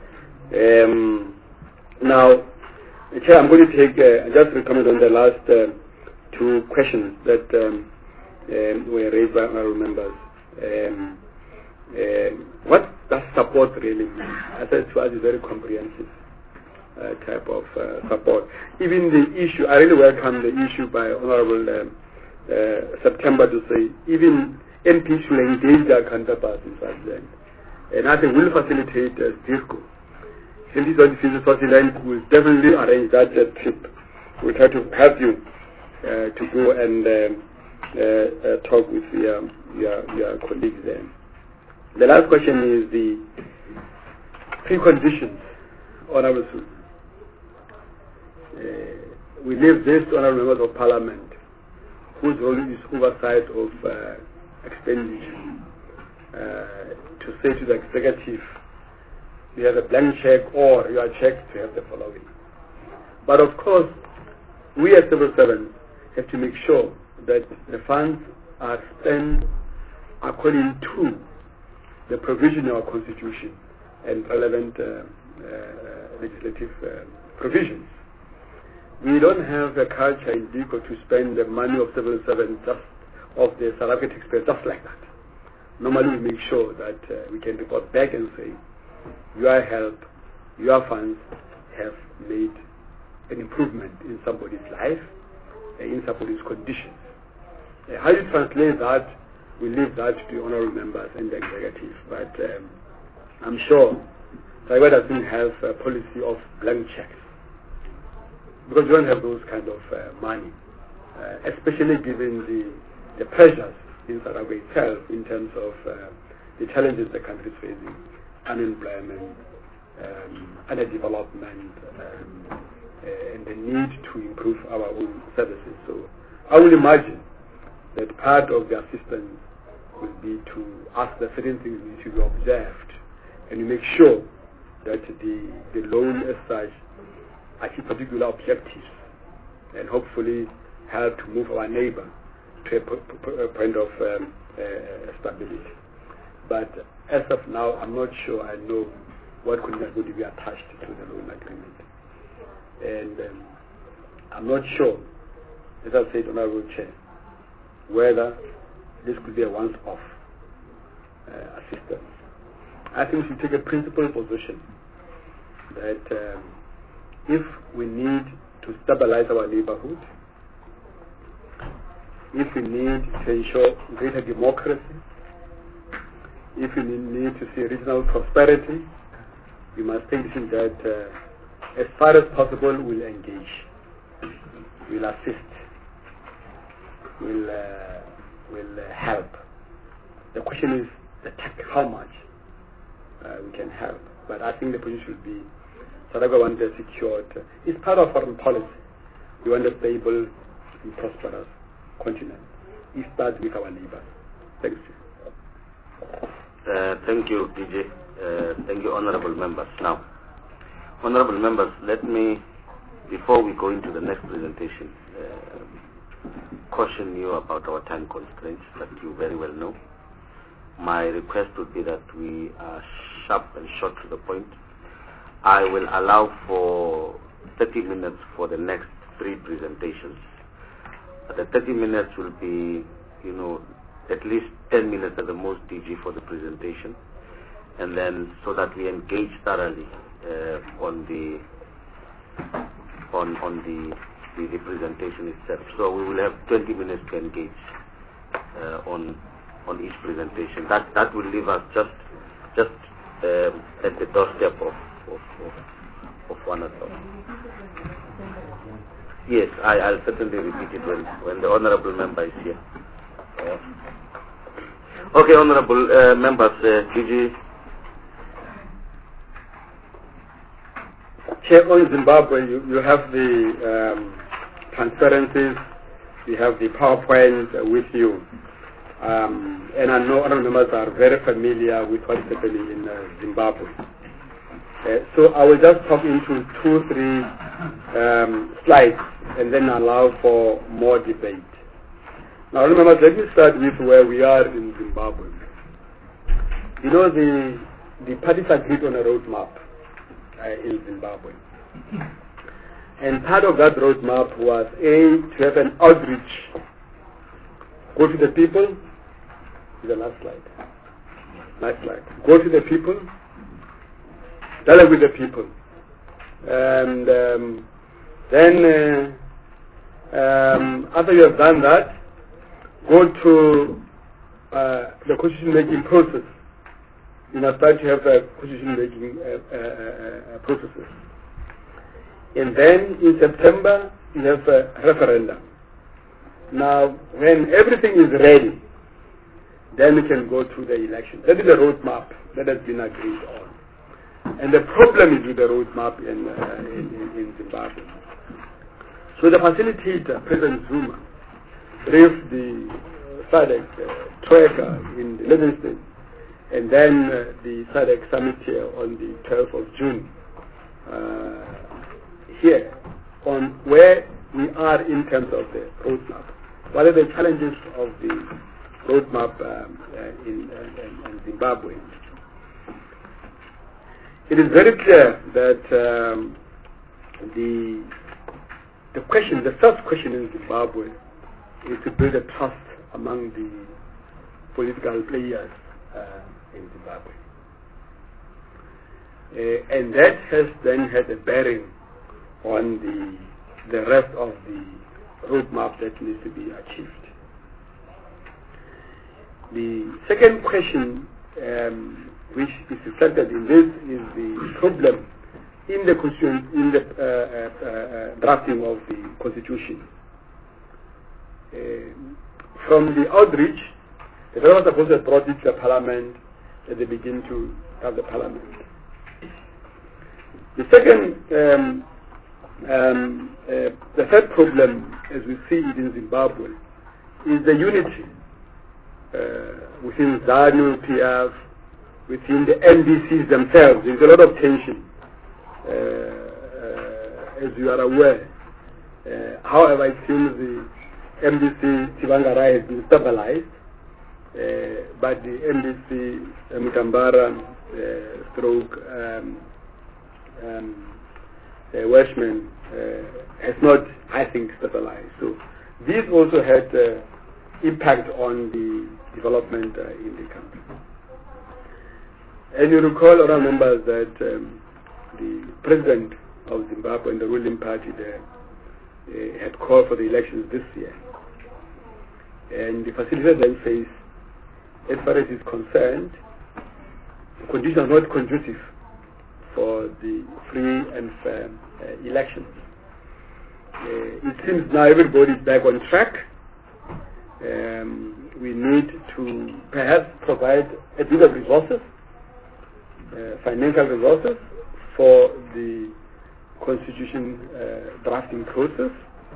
Now, Chair, I'm going to take just comment on the last two questions that were raised by honorable members. What does support really mean? I said to us, it's very comprehensive type of support. Even the issue, I really welcome the issue by Honorable September to say even MPs will engage their counterparts in Swaziland. And I think we'll facilitate DIRCO. Since this is in Swaziland, we'll definitely arrange that trip. We'll try to help you to go and talk with your colleagues there. The last question is preconditions, Honourable Su. We leave this to Honourable Members of Parliament, whose role is oversight of expenditure, to say to the executive, you have a blank check or you are checked to have the following. But of course, we as civil servants have to make sure that the funds are spent according to the provision of our constitution and relevant legislative provisions. We don't have a culture in DICO to spend the money of civil servants just of the South African taxpayer just like that. Normally we make sure that we can report back and say, your help, your funds have made an improvement in somebody's life, in somebody's conditions. How you translate that, we leave that to the honorable members and the executive. But I'm sure Taiwan doesn't have a policy of blank checks, because we don't have those kind of money, especially given the pressures in South Africa itself in terms of the challenges the country is facing, unemployment, underdevelopment, and the need to improve our own services. So I will imagine that part of the assistance will be to ask that certain things need to be observed, and you make sure that the loan as such achieve particular objectives, and hopefully help to move our neighbor to a point of stability. But as of now, I'm not sure I know what conditions would be attached to the loan agreement. And I'm not sure, as I said, Honorable Chair, whether this could be a once-off assistance. I think we should take a principled position that if we need to stabilize our neighborhood, if we need to ensure greater democracy, if we need to see regional prosperity, we must think that as far as possible we'll engage, we'll assist, we'll help. The question is how much we can help. But I think the position should be South Africa wants a secured. It's part of foreign policy. We want a stable and prosperous continent. It starts with our neighbors. Thank you. Thank you, DJ. Thank you, honorable members. Now, honorable members, let me, before we go into the next presentation, caution you about our time constraints that you very well know. My request would be that we are sharp and short to the point. I will allow for 30 minutes for the next 3 presentations. The 30 minutes will be, at least 10 minutes at the most, DG, for the presentation, and then so that we engage thoroughly on the presentation itself. So we will have 20 minutes to engage on each presentation. That will leave us just at the doorstep of one another. Yes, I'll certainly repeat it when the honorable member is here. Okay, honorable members, DG. Chair, on Zimbabwe, you have the transparencies, you have the PowerPoint with you. And I know other members are very familiar with what's happening in Zimbabwe. So I will just talk into 2-3 slides and then allow for more debate. Now remember, let me start with where we are in Zimbabwe. The parties agreed on a roadmap in Zimbabwe. And part of that roadmap was to have an outreach. Go to the people. The last slide. Last slide. Go to the people. Dialogue with the people. And then after you have done that, go to the constitution-making process. Start to have constitution-making processes. And then in September, you have a referendum. Now, when everything is ready, then we can go to the election. That is the roadmap that has been agreed on. And the problem is with the roadmap in Zimbabwe. So the facilitator, President Zuma, briefed the SADC tracker in Livingston, and then the SADC summit here on the 12th of June here on where we are in terms of the roadmap. What are the challenges of the roadmap in Zimbabwe? It is very clear that the first question in Zimbabwe is to build a trust among the political players in Zimbabwe. And that has then had a bearing on the rest of the roadmap that needs to be achieved. The second question which is reflected in this is the problem in the drafting of the constitution. From the outreach, the government supposed to have brought it to the parliament at the beginning to have the parliament. The second, the third problem, as we see it in Zimbabwe, is the unity within ZANU, PF, within the MDCs themselves. There's a lot of tension, as you are aware. However, it seems the MDC Tsivangarai has been stabilized, but the MDC Mutambara stroke Welshman has not, I think, stabilized. So this also had impact on the development in the country. And you recall, other members, that the president of Zimbabwe and the ruling party there had called for the elections this year. And the facilitator then says, as far as is concerned, the conditions are not conducive for the free and fair elections. It seems now everybody is back on track. We need to perhaps provide a bit of resources, financial resources, for the constitution drafting process.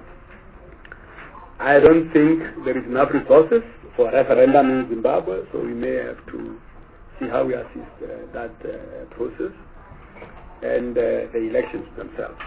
I don't think there is enough resources for a referendum in Zimbabwe, so we may have to see how we assist that process and the elections themselves.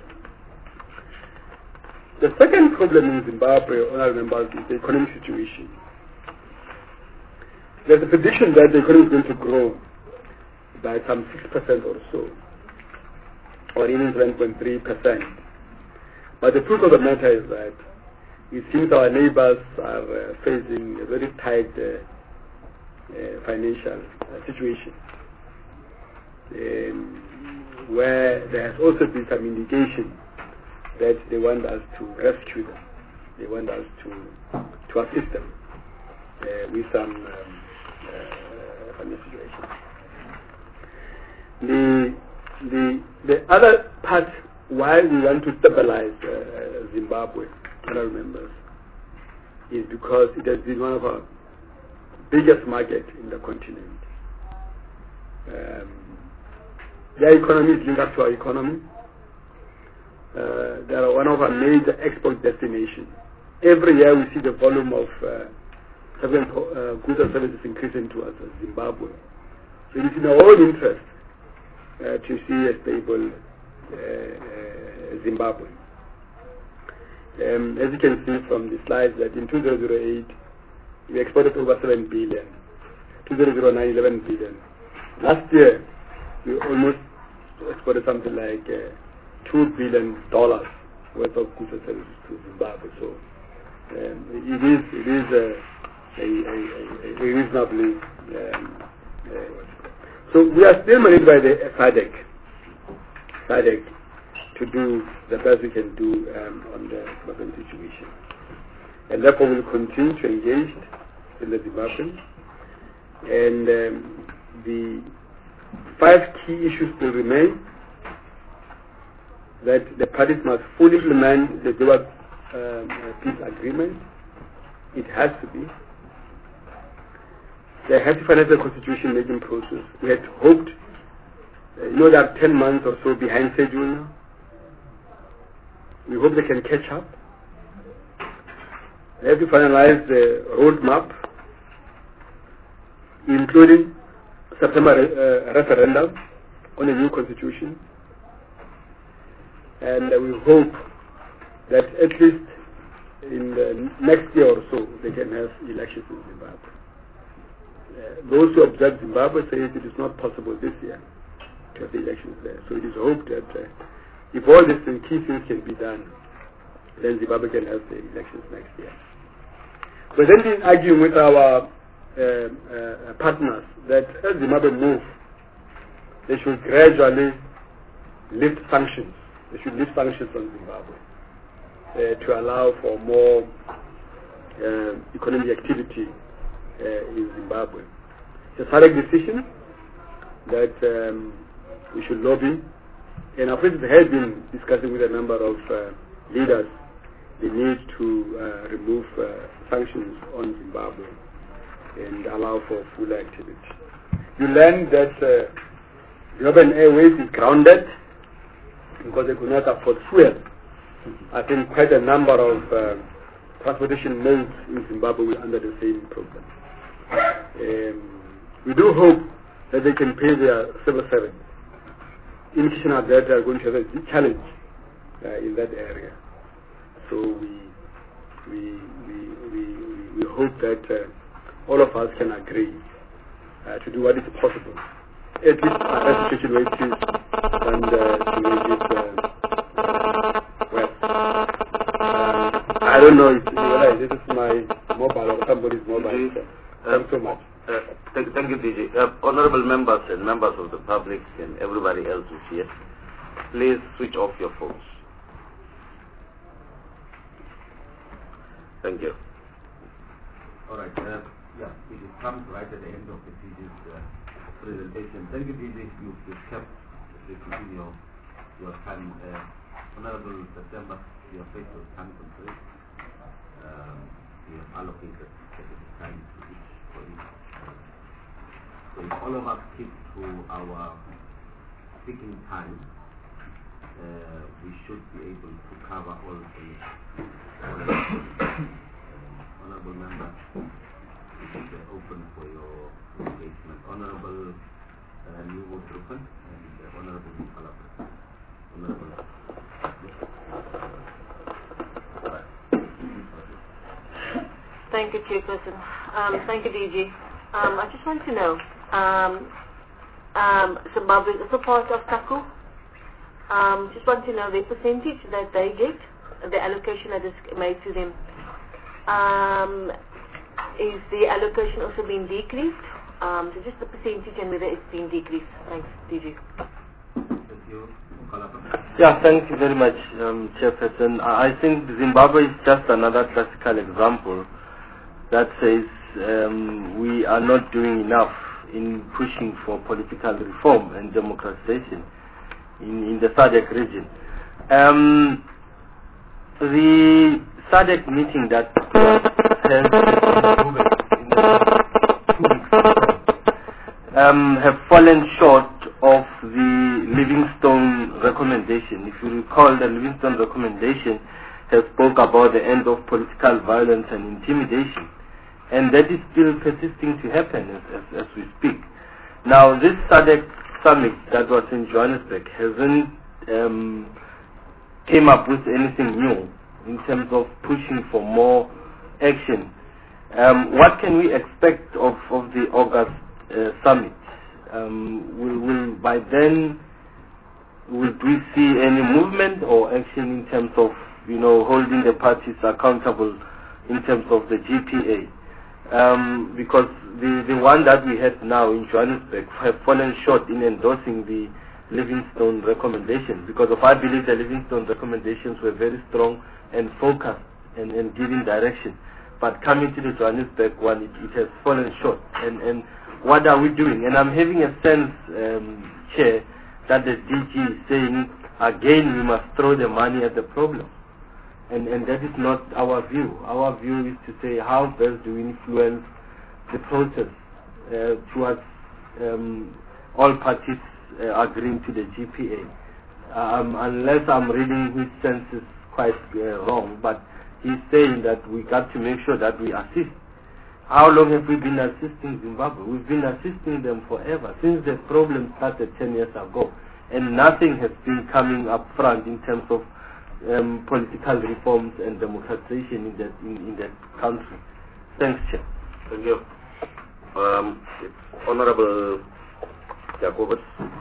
The second problem in Zimbabwe, honorable members, is the economic situation. There's a prediction that the economy is going to grow by some 6% or so, or even 7.3%. But the truth of the matter is that it seems our neighbors are facing a very tight financial situation, where there has also been some indication that they want us to rescue them. They want us to assist them with some financial situation. The other part why we want to stabilize Zimbabwe, other members, is because it has been one of our biggest markets in the continent. Their economy is linked up to our economy. They are one of our major export destinations. Every year we see the volume of goods and services increasing towards Zimbabwe. So it is in our own interest to see a stable Zimbabwe. As you can see from the slides, that in 2008 we exported over 7 billion, 2009 11 billion. Last year we almost exported something like $2 billion worth of goods and services to Zimbabwe. So it is a reasonably. So we are still managed by the SADC to do the best we can do on the Zimbabwean situation, and therefore we will continue to engage in the Zimbabwean. And the 5 key issues will remain: that the parties must fully implement the Durban peace agreement. It has to be. They have to finalize the constitution making process. We had hoped they are 10 months or so behind schedule now. We hope they can catch up. They have to finalize the roadmap, including September referendum on a new constitution. And we hope that at least in the next year or so they can have elections in Zimbabwe. Those who observe Zimbabwe say it is not possible this year to have the elections there. So it is hoped that if all these key things can be done, then Zimbabwe can have the elections next year. We've then been arguing with our partners that as Zimbabwe moves, they should gradually lift sanctions. They should lift sanctions on Zimbabwe to allow for more economic activity in Zimbabwe. It's a SADC decision that we should lobby, and our president has been discussing with a number of leaders the need to remove sanctions on Zimbabwe and allow for full activity. You learn that Zimbabwean Airways is grounded because they could not afford fuel. I think quite a number of transportation modes in Zimbabwe were under the same problem. We do hope that they can pay their civil servants. In addition to that, they are going to have a challenge in that area. So we hope that all of us can agree to do what is possible, at least at situation where it is, and to make it well. I don't know if this is my mobile or somebody's mobile. Thanks so much. Thank you, DG. Honorable members and members of the public and everybody else who's here, please switch off your phones. Thank you. All right. It comes right at the end of the DG's presentation. Thank you, DG. You've kept within your time. Honorable September, your face was time constraint. We have allocated time to each for each. So if all of us keep to our speaking time, we should be able to cover all the honorable members. It is open for your engagement. Honorable Nuvo Truppen and Honorable Mukhalapa. Honorable. Thank you, Chairperson. Thank you, DG. I just want to know, Zimbabwe is also part of TACU. Just want to know the percentage that they get, the allocation that is made to them. Is the allocation also being decreased? So just the percentage and whether it's been decreased. Thanks, DG. Thank you. Yeah, thank you very much, Chairperson. I think Zimbabwe is just another classical example that says we are not doing enough in pushing for political reform and democratization in the SADC region. The SADC meeting that was held in the 2 weeks have fallen short of the Livingstone recommendation. If you recall, the Livingstone recommendation has spoke about the end of political violence and intimidation, and that is still persisting to happen as we speak. Now, this SADC summit that was in Johannesburg hasn't came up with anything new in terms of pushing for more action. What can we expect of the August summit? Will by then will we see any movement or action in terms of holding the parties accountable in terms of the GPA? Because the one that we had now in Johannesburg have fallen short in endorsing the Livingstone recommendations, because I believe the Livingstone recommendations were very strong and focused and giving direction. But coming to the Johannesburg one, it has fallen short. And what are we doing? And I'm having a sense, Chair, that the DG is saying, again, we must throw the money at the problem. And that is not our view. Our view is to say, how best do we influence the process towards all parties agreeing to the GPA. Unless I'm reading his senses quite wrong, but he's saying that we got to make sure that we assist. How long have we been assisting Zimbabwe? We've been assisting them forever, since the problem started 10 years ago. And nothing has been coming up front in terms of political reforms and democratization in that country. Thanks, Chair. Thank you. Honorable Jacobus.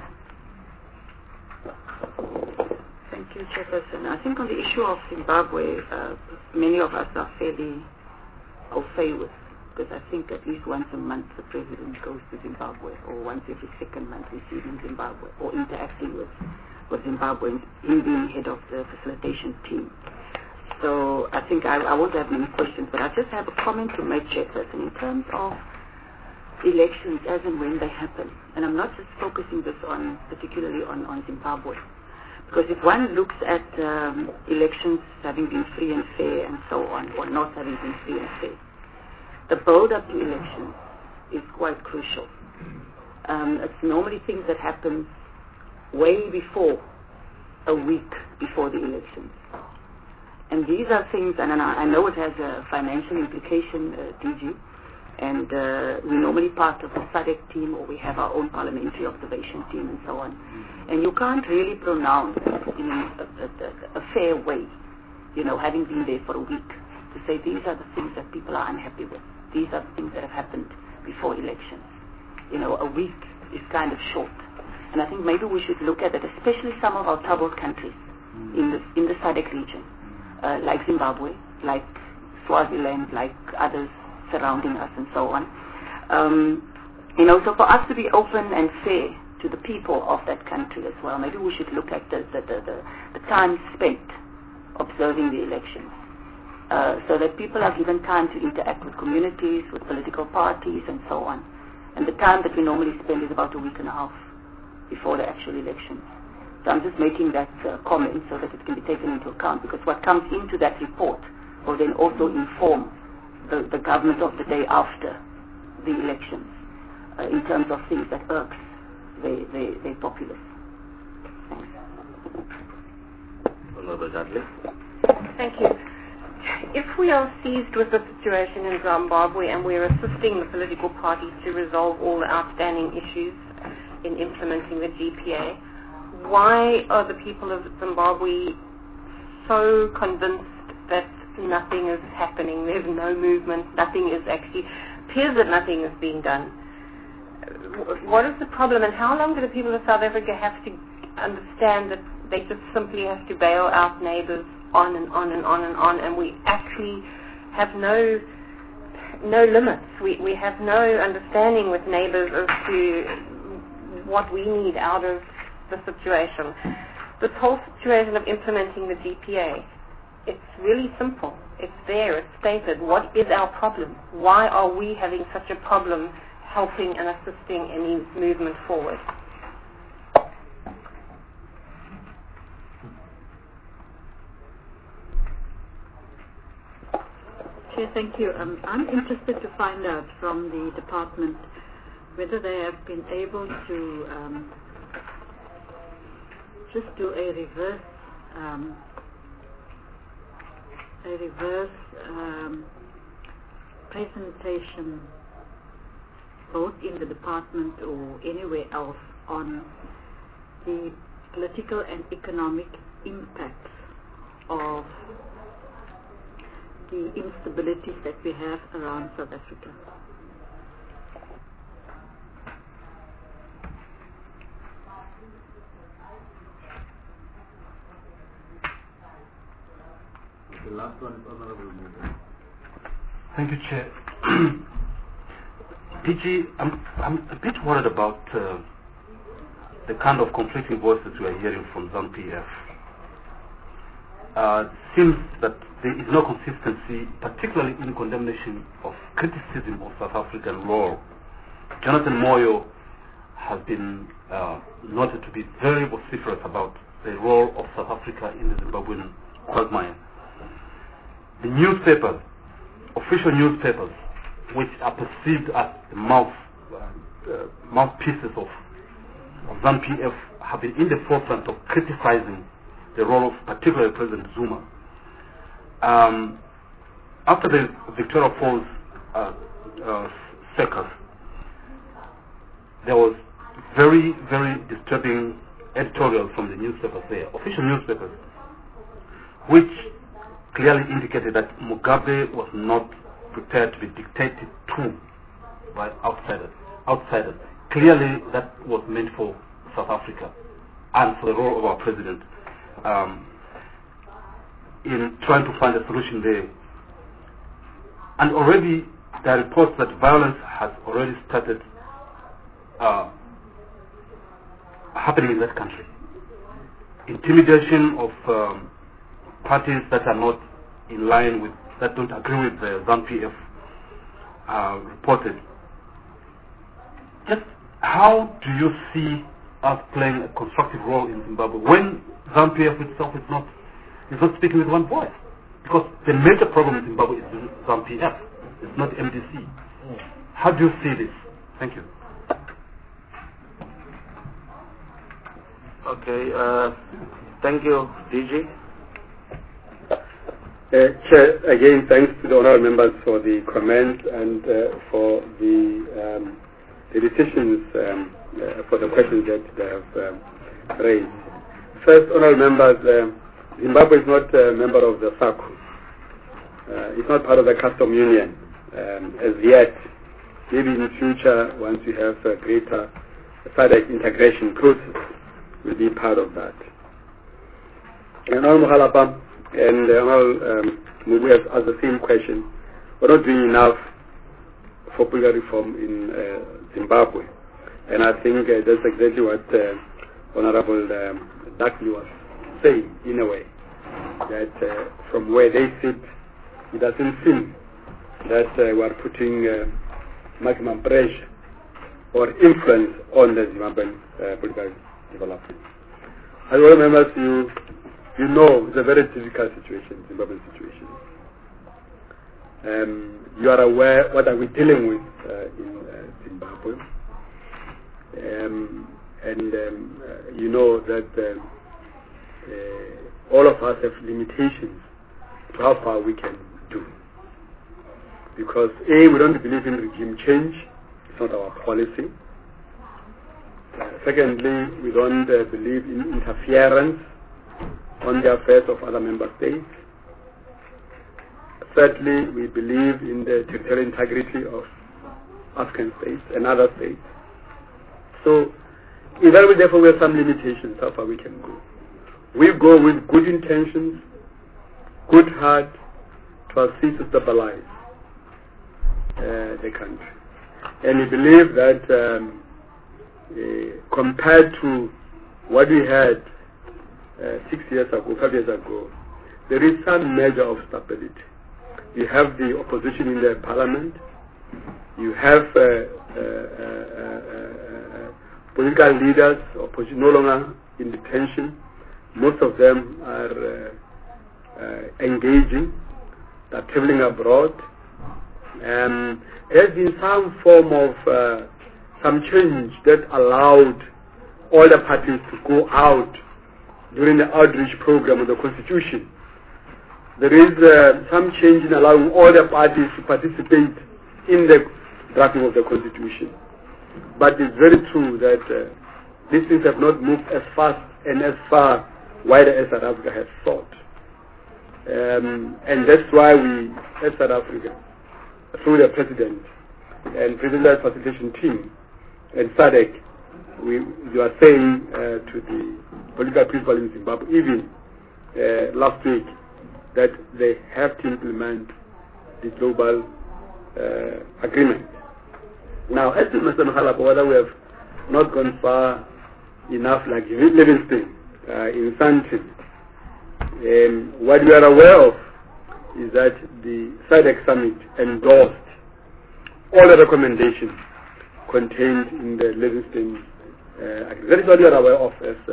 Thank you, Chairperson. I think on the issue of Zimbabwe, many of us are fairly au fait with, because I think at least once a month the President goes to Zimbabwe, or once every second month we see him in Zimbabwe, or interacting with Zimbabweans, him being head of the facilitation team. So I think I won't have many questions, but I just have a comment to make, Chairperson, in terms of elections as and when they happen. And I'm not just focusing this on, particularly on Zimbabwe. Because if one looks at elections having been free and fair and so on, or not having been free and fair, the build-up to elections is quite crucial. It's normally things that happen way before, a week before the elections. And these are things, and I know it has a financial implication, DG, and we're normally part of the SADC team, or we have our own parliamentary observation team and so on. And you can't really pronounce in a fair way, having been there for a week, to say these are the things that people are unhappy with. These are the things that have happened before elections. A week is kind of short. And I think maybe we should look at it, especially some of our troubled countries in the SADC region, like Zimbabwe, like Swaziland, like others surrounding us and so on. So for us to be open and fair to the people of that country as well, maybe we should look at the time spent observing the elections, so that people are given time to interact with communities, with political parties and so on. And the time that we normally spend is about a week and a half before the actual elections. So I'm just making that comment so that it can be taken into account, because what comes into that report will then also inform the government of the day after the elections, in terms of things that irks the populace. Thanks. Honorable Dudley. Thank you. If we are seized with the situation in Zimbabwe and we're assisting the political parties to resolve all the outstanding issues in implementing the GPA, why are the people of Zimbabwe so convinced that nothing is happening, there's no movement, nothing is actually, appears that nothing is being done? What is the problem, and how long do the people of South Africa have to understand that they just simply have to bail out neighbors on and on and on and on, and we actually have no limits. We have no understanding with neighbors as to what we need out of the situation. This whole situation of implementing the GPA, it's really simple. It's there, it's stated. What is our problem? Why are we having such a problem helping and assisting any movement forward? Chair, thank you. I'm interested to find out from the department whether they have been able to just do a reverse presentation, both in the department or anywhere else, on the political and economic impacts of the instabilities that we have around South Africa. The last one is Honorable Musa. Thank you, Chair. PG, I'm a bit worried about the kind of conflicting voices we are hearing from ZANU-PF. It seems that there is no consistency, particularly in condemnation of criticism of South African role. Jonathan Moyo has been noted to be very vociferous about the role of South Africa in the Zimbabwean quagmire. The newspapers, official newspapers, which are perceived as the mouthpieces of of ZANU-PF have been in the forefront of criticizing the role of particularly President Zuma. After the Victoria Falls circus, there was very, very disturbing editorials from the newspapers there, official newspapers, which clearly indicated that Mugabe was not prepared to be dictated to by outsiders. Clearly, that was meant for South Africa and for the role of our president in trying to find a solution there. And already there are reports that violence has already started happening in that country. Intimidation of parties that are not in line with, that don't agree with the ZANU-PF reported. Just how do you see us playing a constructive role in Zimbabwe when ZANU-PF itself is not speaking with one voice? Because the major problem in Zimbabwe is ZANU-PF, it's not MDC. How do you see this? Thank you. Okay, thank you, DG. Chair, again, thanks to the honourable members for the comments and for the decisions, for the questions that they have raised. First, honourable members, Zimbabwe is not a member of the SACU. It's not part of the custom union as yet. Maybe in the future, once we have a greater SADC integration process, will be part of that. And Honorable Halapa and Honorable Mubu have asked the same question. We're not doing enough for political reform in Zimbabwe. And I think that's exactly what Honorable Duckley was saying, in a way, that from where they sit, it doesn't seem that we're putting maximum pressure or influence on the Zimbabwean political development. As well, members, you know it's a very difficult situation, Zimbabwean situation. You are aware what are we dealing with in Zimbabwe, and you know that all of us have limitations to how far we can do. Because A, we don't believe in regime change; it's not our policy. Secondly, we don't believe in interference on the affairs of other member states. Thirdly, we believe in the territorial integrity of African states and other states. So, therefore, we have some limitations how far we can go. We go with good intentions, good heart, to assist to stabilize the country. And we believe that compared to what we had 6 years ago, 5 years ago, there is some measure of stability. You have the opposition in the parliament. You have political leaders, opposition no longer in detention. Most of them are engaging. They're traveling abroad. There's been some form of some change that allowed all the parties to go out during the outreach program of the Constitution. There is some change in allowing all the parties to participate in the drafting of the Constitution. But it's very true that these things have not moved as fast and as far wider as South Africa has thought. And that's why we, as South Africa, through the President and Presidential Facilitation Team and SADC, we are saying to the political people in Zimbabwe, even last week, that they have to implement the global agreement. Now, as to Mr. Mahalapa, whether we have not gone far enough like Livingston in Sandton, what we are aware of is that the SADC summit endorsed all the recommendations contained in the Livingston agreement. That is what we are aware of as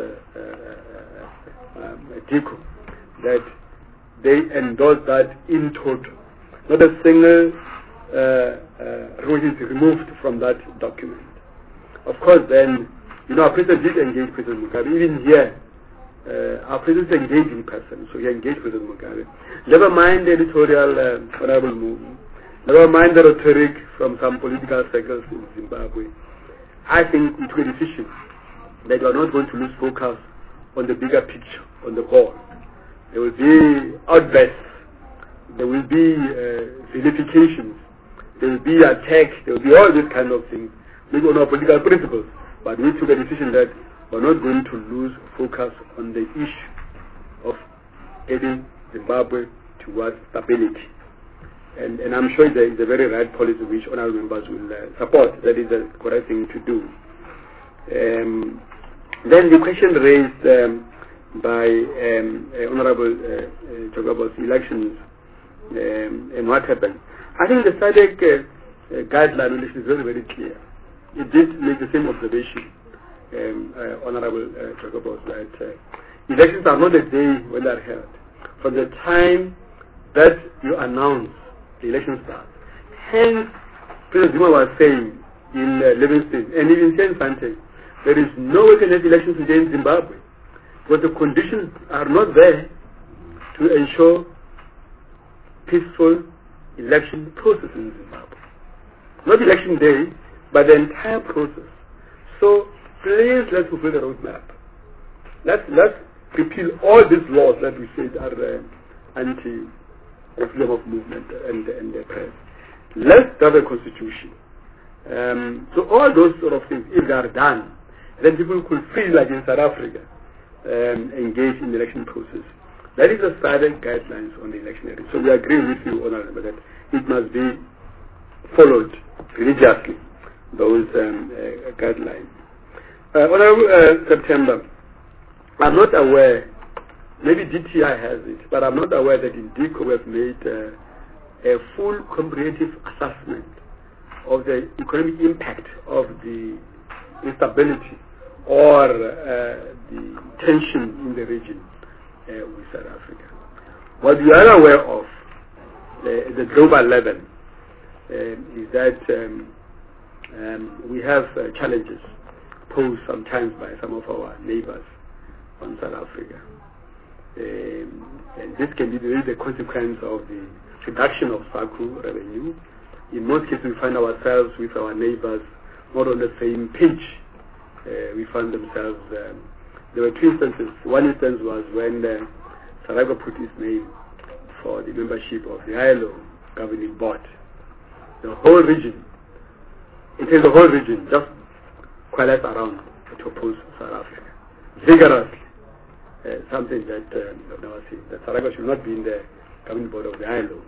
DICO, that they endorsed that in total. Not a single rule is removed from that document. Of course, then our president did engage President Mugabe. Even here, our president engaged in person, so he engaged President Mugabe. Never mind the editorial honorable movement. Never mind the rhetoric from some political circles in Zimbabwe. I think we took a decision that we are not going to lose focus on the bigger picture, on the whole. There will be outbursts, there will be vilifications, there will be attacks, there will be all these kind of things, maybe on our political principles. But we took a decision that we're not going to lose focus on the issue of getting Zimbabwe towards stability. And I'm sure there is a very right policy which honorable members will support. That is the correct thing to do. Then the question raised by Honorable Jogabos elections and what happened. I think the SADC guideline on this is very, very clear. It did make the same observation, Honorable Jogabos, that elections are not a day when they are held. From the time that you announce the election starts. Hence, President Zuma was saying in Livingston and even here in Sante, there is no way to have elections today in Zimbabwe, because the conditions are not there to ensure peaceful election process in Zimbabwe. Not election day, but the entire process. So please let's fulfill the roadmap. Let's repeal all these laws that we said are anti-freedom of movement and the press. Let's have a constitution. So all those sort of things, if they are done, then people could feel like in South Africa, engage in the election process. That is the SADC guidelines on the election area. So we agree with you, Honorable, that it must be followed religiously, those guidelines. Honorable September, I'm not aware, maybe DTI has it, but I'm not aware that in DICO we have made a full comprehensive assessment of the economic impact of the instability or the tension in the region with South Africa. What we are aware of at the global level is that we have challenges posed sometimes by some of our neighbors on South Africa. And this can be the consequence of the reduction of SACU revenue. In most cases, we find ourselves with our neighbors not on the same page. We found themselves, there were two instances. One instance was when South Africa put its name for the membership of the ILO governing board. The whole region, the whole region, just coalesced around to oppose South Africa vigorously. Something that I've never seen. That South Africa should not be in the governing board of the ILO.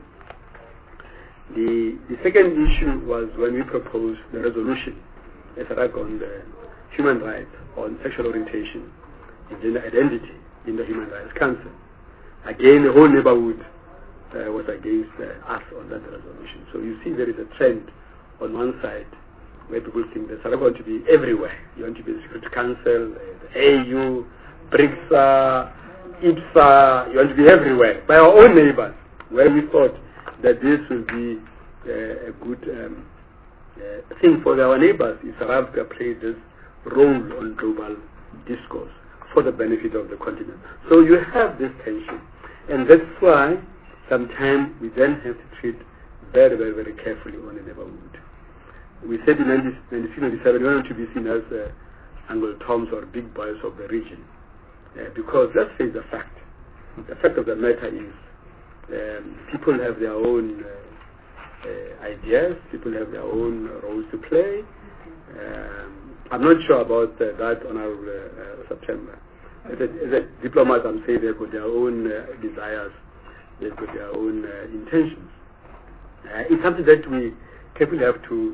The second issue was when we proposed the resolution as on the human rights on sexual orientation and gender identity in the Human Rights Council. Again, the whole neighborhood was against us on that resolution. So you see there is a trend on one side where people think that South Africa want to be everywhere. You want to be the Security Council, the AU, BRICS, IPSA, you want to be everywhere. By our own neighbors, where we thought that this will be a good thing for our neighbors, is South Africa play this role on global discourse for the benefit of the continent. So you have this tension, and that's why sometimes we then have to treat very, very, very carefully on the neighborhood. We said in 1997 we wanted to be seen as Uncle Toms or big boys of the region, because let's face the fact. The fact of the matter is people have their own ideas, people have their own roles to play. I'm not sure about that on our September. As a diplomat, I'm saying they've got their own desires, they've got their own intentions. It's something that we carefully have to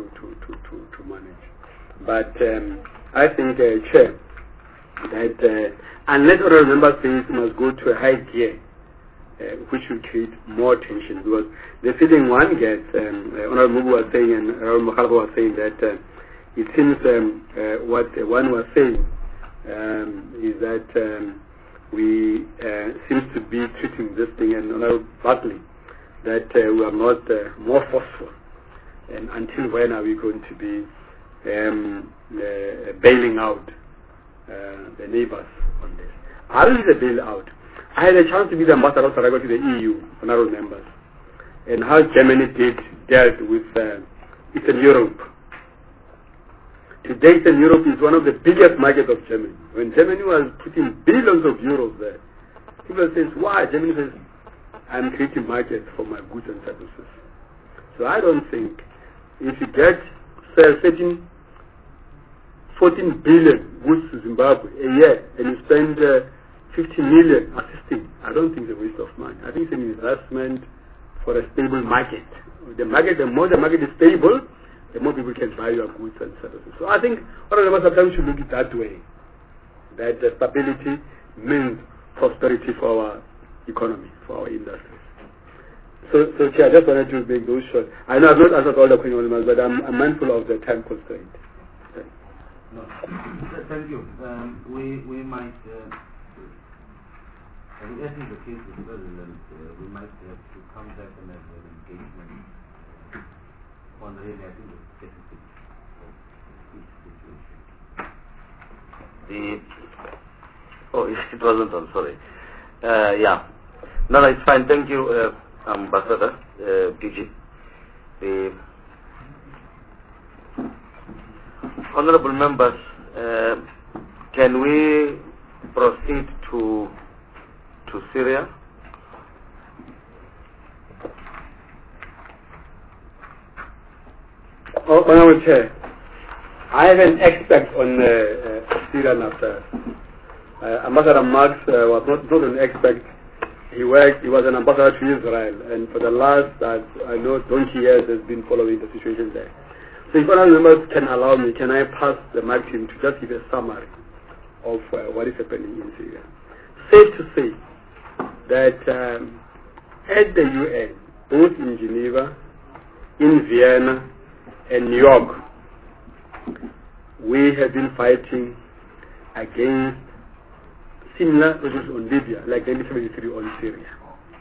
manage. But I think, Chair, that unless other member states must go to a high gear, which will create more tension, because the feeling one gets, Honorable Mugu was saying and Honorable Makhalaba was saying that it seems what one was saying is that we seems to be treating this thing, and Honorable Bartley, that we are not more forceful. And until when are we going to be bailing out the neighbors on this. I don't need a bailout. I had a chance to be the ambassador of Sarajevo to the EU, honorable members, and how Germany dealt with Eastern Europe. Today, Eastern Europe is one of the biggest markets of Germany. When Germany was putting billions of euros there, people say, why? Germany says, I'm creating markets for my goods and services. So I don't think if you get selling 14 billion goods to Zimbabwe a year and you spend 50 million assisting, I don't think it's a waste of money. I think it's an investment for a stable market. The more the market is stable, the more people can buy your goods and services. So I think sometimes we should look at it that way, that the stability means prosperity for our economy, for our industries. So Chair, I just wanted to make those short. I know I've not answered all the questions, but I'm mindful of the time constraint. No, thank you. We might, as is the case with the President, we might have to come back and have an engagement on really, I think, the specifics of each situation. It wasn't on, sorry. Yeah. No, it's fine. Thank you, Ambassador PG. Honorable members, can we proceed to Syria? Honorable Chair, I have an expert on Syrian affairs. Ambassador Marx was not an expert. He was an ambassador to Israel, and for the last, I know, donkey years has been following the situation there. So if honorable members can allow me, can I pass the mic to him to just give a summary of what is happening in Syria? Safe to say that at the UN, both in Geneva, in Vienna, and New York, we have been fighting against similar resolutions on Libya, like 1973 on Syria.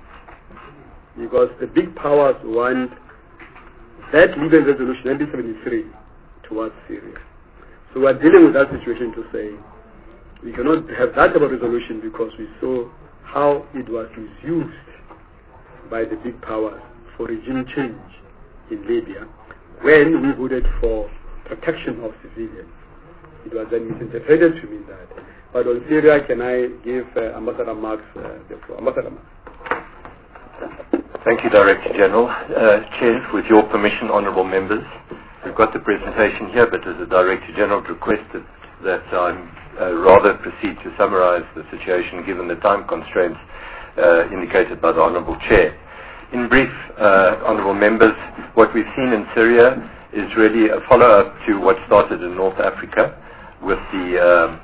Because the big powers want that Libyan resolution, 1973, towards Syria. So we are dealing with that situation to say we cannot have that type of resolution because we saw how it was misused by the big powers for regime change in Libya when we voted for protection of civilians. It was then misinterpreted to mean that. But on Syria, can I give Ambassador Marx the floor? Ambassador Marx. Thank you, Director General. Chair, with your permission, honourable members, we've got the presentation here, but as the Director General requested that I rather proceed to summarise the situation given the time constraints indicated by the Honourable Chair. In brief, honourable members, what we've seen in Syria is really a follow-up to what started in North Africa with the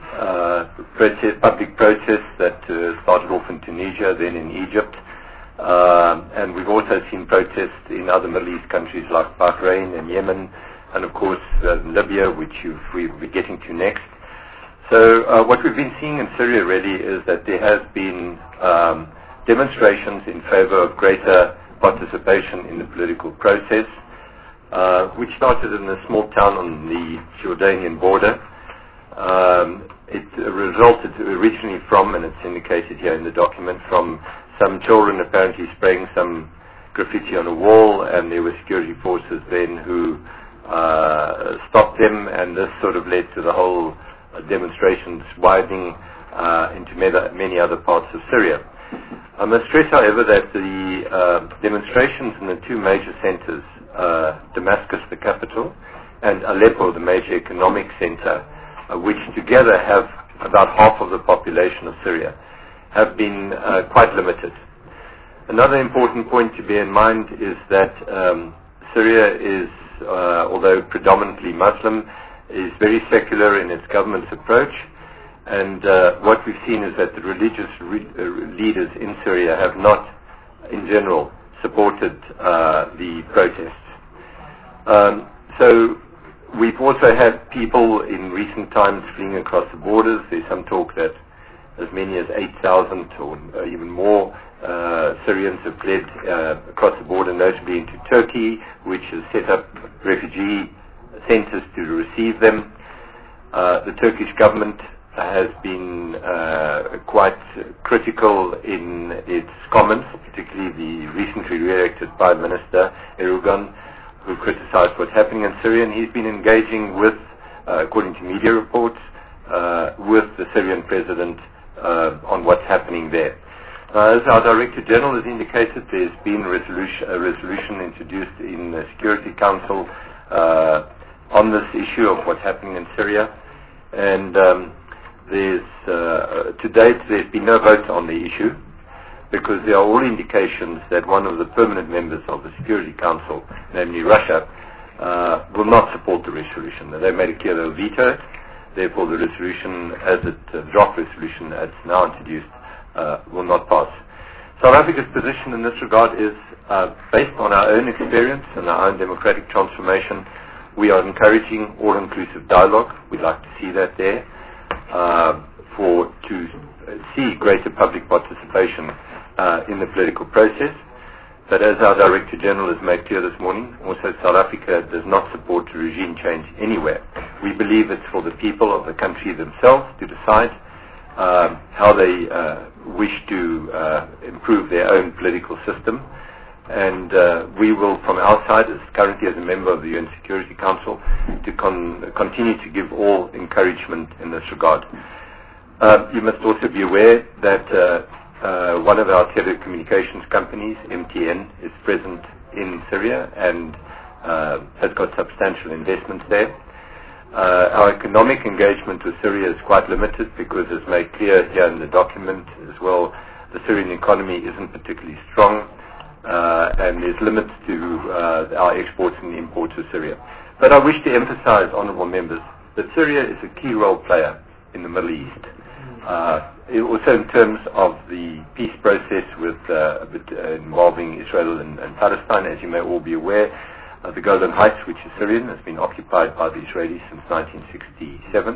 public protests that started off in Tunisia, then in Egypt. And we've also seen protests in other Middle East countries like Bahrain and Yemen, and of course Libya, which we'll be getting to next. So what we've been seeing in Syria really is that there has been demonstrations in favor of greater participation in the political process, which started in a small town on the Jordanian border. It resulted originally from, and it's indicated here in the document, from some children apparently spraying some graffiti on a wall, and there were security forces then who stopped them, and this sort of led to the whole demonstrations widening into many other parts of Syria. I must stress, however, that the demonstrations in the two major centers, Damascus, the capital, and Aleppo, the major economic center, which together have about half of the population of Syria, have been quite limited. Another important point to bear in mind is that Syria is, although predominantly Muslim, is very secular in its government's approach, and what we've seen is that the religious leaders in Syria have not, in general, supported the protests. So we've also had people in recent times fleeing across the borders. There's some talk that as many as 8,000 or even more Syrians have fled across the border, notably into Turkey, which has set up refugee centers to receive them. The Turkish government has been quite critical in its comments, particularly the recently re-elected Prime Minister Erdogan, who criticized what's happening in Syria, and he's been engaging with, according to media reports, with the Syrian president on what's happening there. As our Director General has indicated, there's been a resolution introduced in the Security Council on this issue of what's happening in Syria, and to date there's been no vote on the issue, because there are all indications that one of the permanent members of the Security Council, namely Russia, will not support the resolution. They made it clear they'll veto it. Therefore, the resolution, draft resolution as now introduced, will not pass. South Africa's position in this regard is based on our own experience and our own democratic transformation. We are encouraging all-inclusive dialogue. We'd like to see that there, to see greater public participation in the political process. But as our Director General has made clear this morning, also South Africa does not support regime change anywhere. We believe it's for the people of the country themselves to decide how they wish to improve their own political system. And we will, from our side, currently as a member of the UN Security Council, to continue to give all encouragement in this regard. You must also be aware that one of our telecommunications companies, MTN, is present in Syria and has got substantial investments there. Our economic engagement with Syria is quite limited because, as made clear here in the document as well, the Syrian economy isn't particularly strong, and there's limits to our exports and imports to Syria. But I wish to emphasize, honourable members, that Syria is a key role player in the Middle East. Also in terms of the peace process involving Israel and Palestine, as you may all be aware, the Golan Heights, which is Syrian, has been occupied by the Israelis since 1967.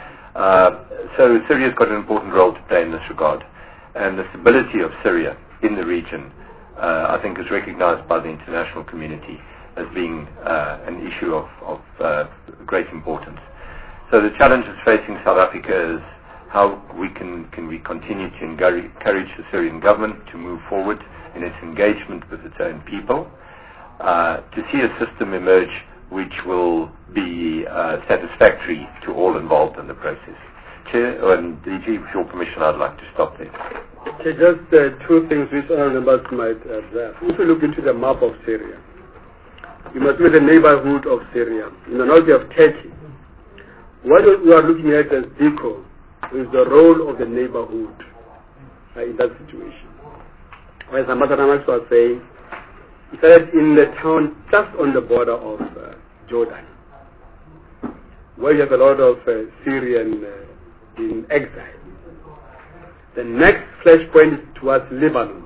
So Syria's got an important role to play in this regard. And the stability of Syria in the region, I think, is recognized by the international community as being an issue of great importance. So the challenges facing South Africa is how can we continue to encourage the Syrian government to move forward in its engagement with its own people, to see a system emerge which will be satisfactory to all involved in the process. Chair, and DG, with your permission, I'd like to stop there. Okay, just two things which honourable members might observe. If you look into the map of Syria, you must look at the neighborhood of Syria. In the north you have Turkey. What we are looking at as DICO is the role of the neighborhood in that situation. As Ambassador Max was saying, he said in the town just on the border of Jordan, where you have a lot of Syrian in exile. The next flashpoint is towards Lebanon.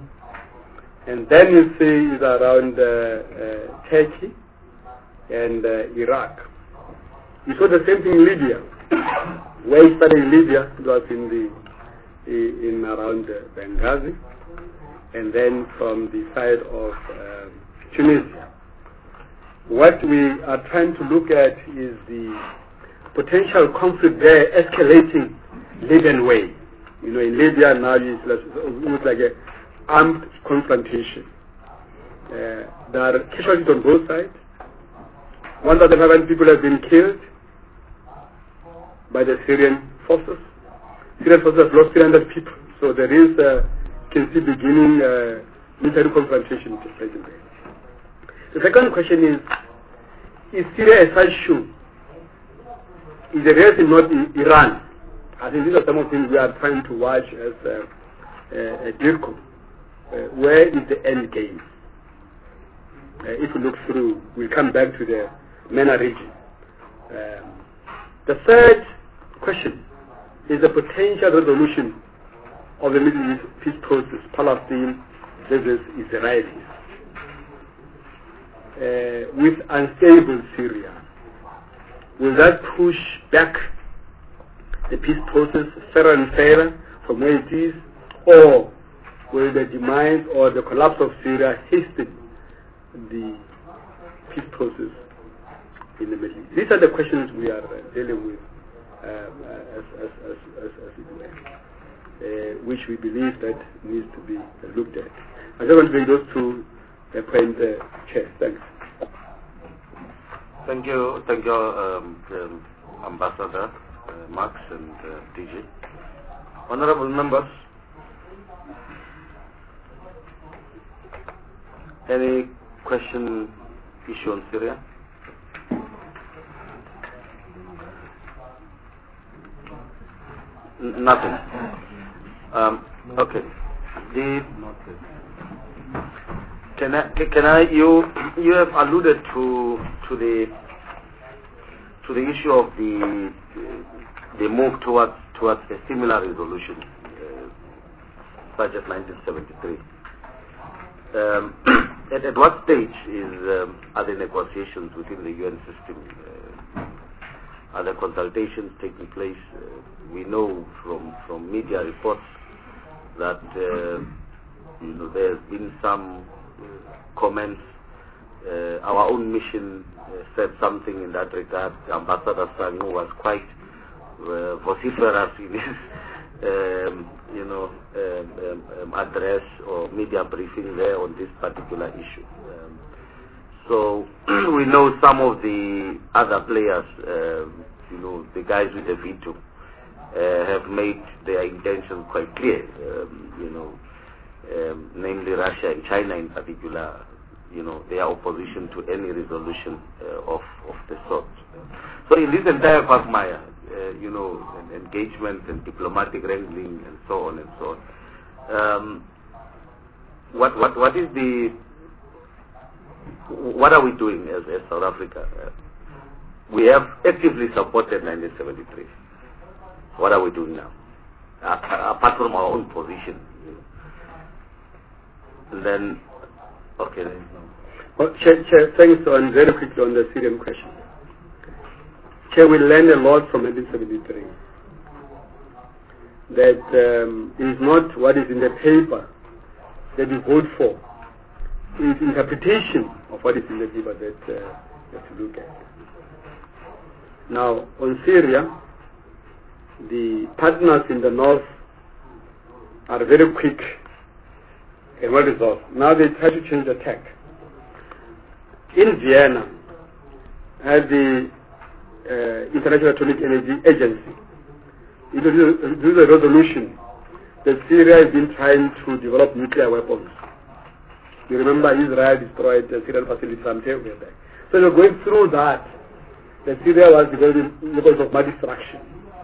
And then you see is around Turkey and Iraq. You saw the same thing in Libya. Where it started in Libya, it was in around Benghazi, and then from the side of Tunisia. What we are trying to look at is the potential conflict there escalating Libyan way. You know, in Libya now it's almost like an armed confrontation. There are casualties on both sides. 1,500 people have been killed by the Syrian forces. Syrian forces have lost 300 people. So there is, can see beginning military confrontation taking place. The second question is Syria a side shoe? Is the rest not in Iran? I think these are some of the things we are trying to watch as a DIRCO. Where is the end game? If we look through, we'll come back to the MENA region. The third question is the potential resolution of the Middle East peace process, Palestine versus Israelis. With unstable Syria, will that push back the peace process fairer and fairer from where it is, or will the demise or the collapse of Syria hasten the peace process in the Middle East. These are the questions we are dealing with as it were, which we believe that needs to be looked at. I just want to bring those two points, Chair. Thanks. Thank you, Ambassador Max and DG. Honorable members, any question, issue on Syria? Nothing. Okay. You have alluded to the issue of the move towards a similar resolution, such as 1973. At what stage are the negotiations within the UN system? Are the consultations taking place? We know from media reports that there's been some comments. Our own mission said something in that regard. Ambassador Sangu was quite vociferous in his address or media briefing there on this particular issue. So we know some of the other players, the guys with the veto, have made their intentions quite clear. Namely Russia and China in particular, their opposition to any resolution of the sort. So in this entire quagmire, engagement and diplomatic wrangling and so on and so on, what are we doing as South Africa? We have actively supported 1973. What are we doing now? Apart from our own position. And then, okay. Chair, thanks on very quickly on the Syrian question. Chair, we learned a lot from 1973. That it is not what is in the paper that we vote for. It is interpretation of what is in the paper that we have to look at. Now, on Syria, the partners in the north are very quick and well resolved. Now they try to change the tack. In Vienna, at the International Atomic Energy Agency, it was a resolution that Syria has been trying to develop nuclear weapons. You remember Israel destroyed the Syrian facility some time back. So you're going through that Syria was developing weapons of mass destruction.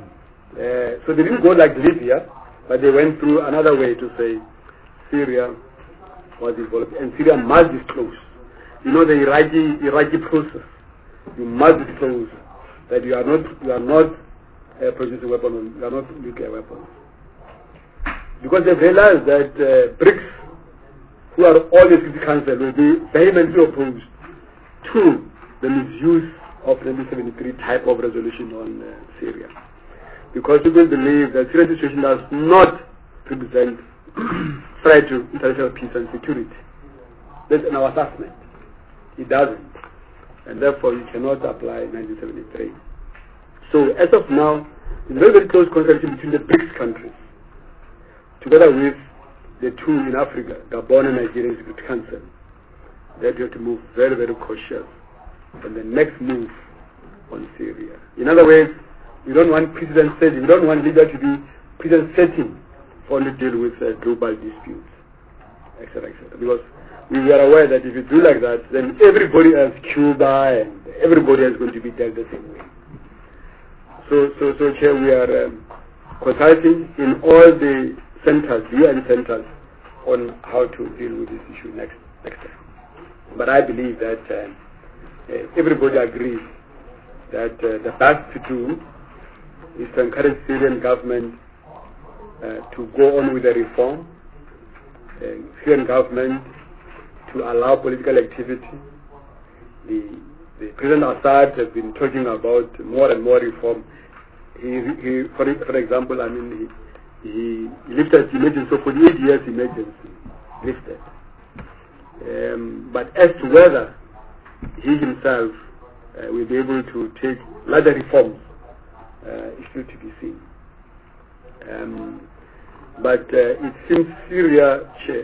So they didn't go like Libya, but they went through another way to say Syria was involved, and Syria must disclose. The Iraqi process. You must disclose that you are not producing weapons, you are not nuclear weapons. Because they realize that BRICS, who are all the Security Council, will be vehemently opposed to the misuse of the 1973 type of resolution on Syria. Because people believe that Syrian situation does not represent threat to international peace and security. That's in our assessment. It doesn't. And therefore you cannot apply 1973. So as of now, it's a very, very close consultation between the BRICS countries, together with the two in Africa, Gabon and Nigeria Security Council, that we have to move very, very cautious on the next move on Syria. In other words, we don't want precedent setting. We don't want Libya to be precedent setting for only deal with global disputes, etc., etc. Because we are aware that if you do like that, then everybody else, Cuba and everybody else, is going to be dealt the same way. So here we are consulting in all the centers, UN centers, on how to deal with this issue next time. But I believe that everybody agrees that the best to do is to encourage Syrian government to go on with the reform, Syrian government to allow political activity. The President Assad has been talking about more and more reform. For example, he lifted emergency, so for 8 years emergency lifted. But as to whether he himself we'll be able to take larger reforms is still to be seen. But it seems Syria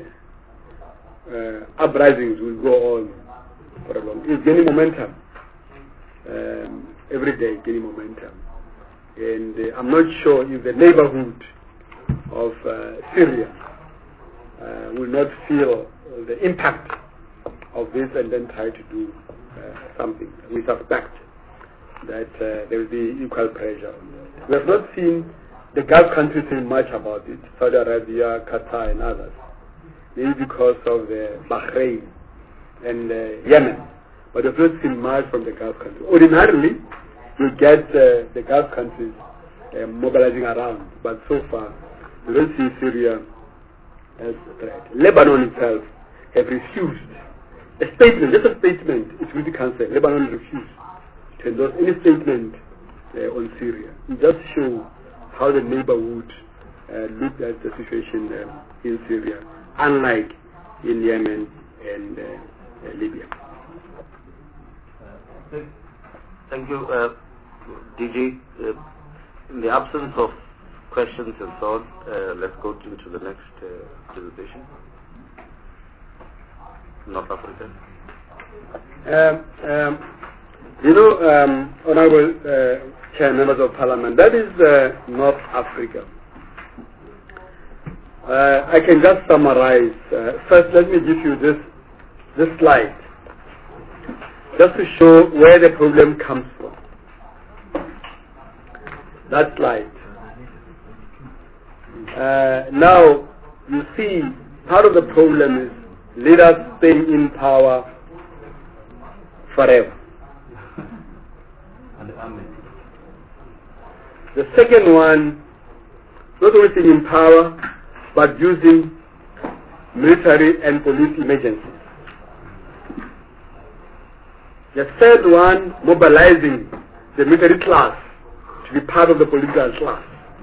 uprisings will go on for a long. It's gaining momentum every day, gaining momentum, and I'm not sure if the neighborhood of Syria will not feel the impact of this and then try to do something. We suspect that there will be equal pressure on that. We have not seen the Gulf countries saying much about it, Saudi Arabia, Qatar and others, maybe because of the Bahrain and Yemen, but we have not seen much from the Gulf countries. Ordinarily, you get the Gulf countries mobilizing around, but so far, we don't see Syria as a threat. Lebanon itself have refused a statement, just a statement, it's really cancelled. Lebanon refused to endorse any statement on Syria. It just shows how the neighborhood looked at the situation in Syria, unlike in Yemen and Libya. Thank you. DG, in the absence of questions and so on, let's go into the next presentation. North Africa. Honorable Chair, members of Parliament, that is North Africa. I can just summarize. First, let me give you this slide, just to show where the problem comes from. That slide. Now, you see, part of the problem is leaders staying in power forever. The second one, not only staying in power, but using military and police emergencies. The third one, mobilizing the military class to be part of the political class.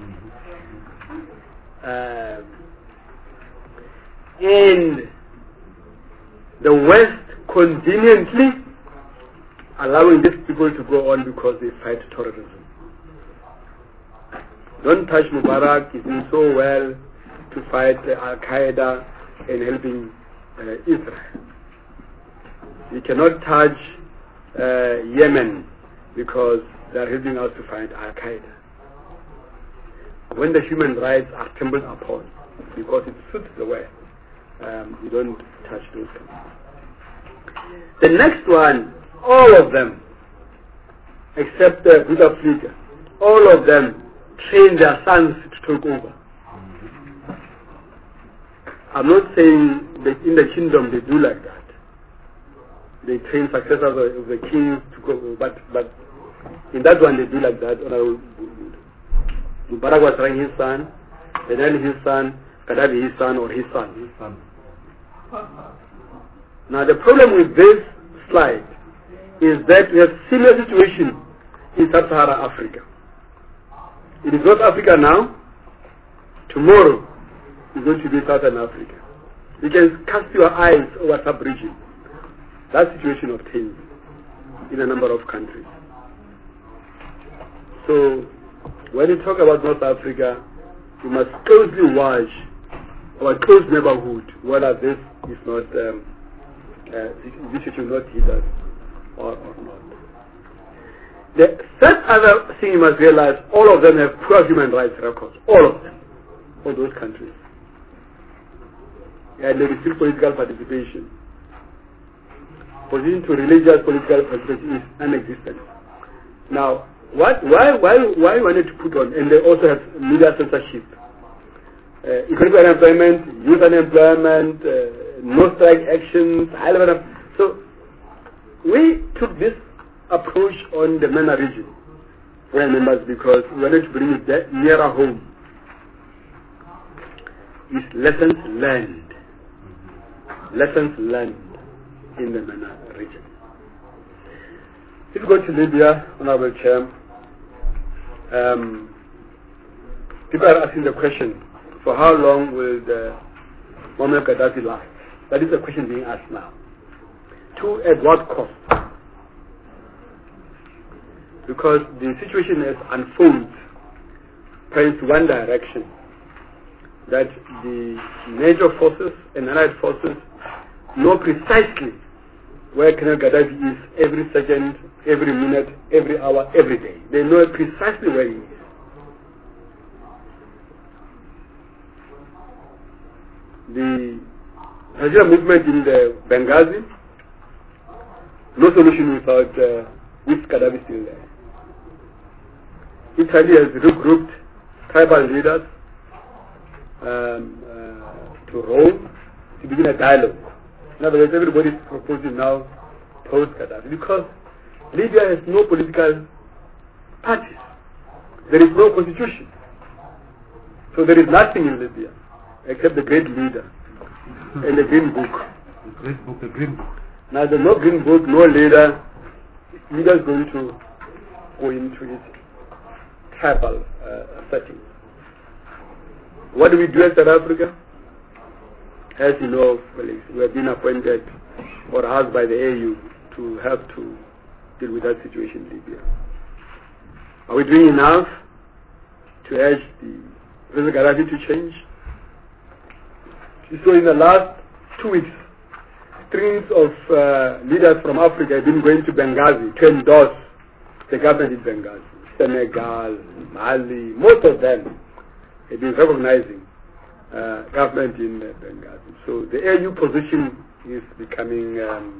And the West conveniently allowing these people to go on because they fight terrorism. Don't touch Mubarak, he's doing so well to fight Al-Qaeda and helping Israel. You cannot touch Yemen because they are helping us to fight Al-Qaeda. When the human rights are trampled upon, because it suits the West, you don't touch those countries. The next one, all of them, except Bouteflika, all of them train their sons to take over. I'm not saying that in the kingdom they do like that. They train successors of the king to go over, but in that one they do like that. Mubarak was trying his son, and then his son, Gaddafi his son, or his son. Now the problem with this slide is that we have similar situation in Sub-Saharan Africa. It is North Africa now. Tomorrow is going to be Southern Africa. You can cast your eyes over sub-region. That situation obtains in a number of countries. So when you talk about North Africa, you must closely watch our close neighborhood, whether this is not this should not hit us or not. The third other thing you must realize, all of them have poor human rights records. All of them. All those countries. And there is still political participation. Opposition to religious political participation is non-existent. Now, why wanted to put on, and they also have media censorship, economic unemployment, youth unemployment, no strike actions, high level of, so we took this approach on the MENA region, members, because we wanted to bring it nearer home. It's lessons learned. Lessons learned in the MENA region. If you go to Libya, Honorable Chair, people are asking the question, for how long will the Muammar Gaddafi last? That is the question being asked now. At what cost? because the situation as unfolds points to one direction, that the major forces and allied forces know precisely where Colonel Gaddafi is every second, every minute, every hour, every day. They know precisely where he is. The Hajira movement in the Benghazi, no solution without with Gaddafi still there. Italy has regrouped tribal leaders to Rome to begin a dialogue. In other words, everybody is proposing now post-Gaddafi because Libya has no political parties. There is no constitution. So there is nothing in Libya except the great leader and the green book. The green book. Now there's no green book, no leader. Leader is going to go into his tribal setting. What do we do as South Africa? As you know, colleagues, we have been appointed or asked by the AU to help to deal with that situation in Libya. Are we doing enough to urge the President Gaddafi to change? So in the last 2 weeks, strings of leaders from Africa have been going to Benghazi to endorse the government in Benghazi. Senegal, Mali, most of them have been recognizing government in Benghazi. So the AU position is becoming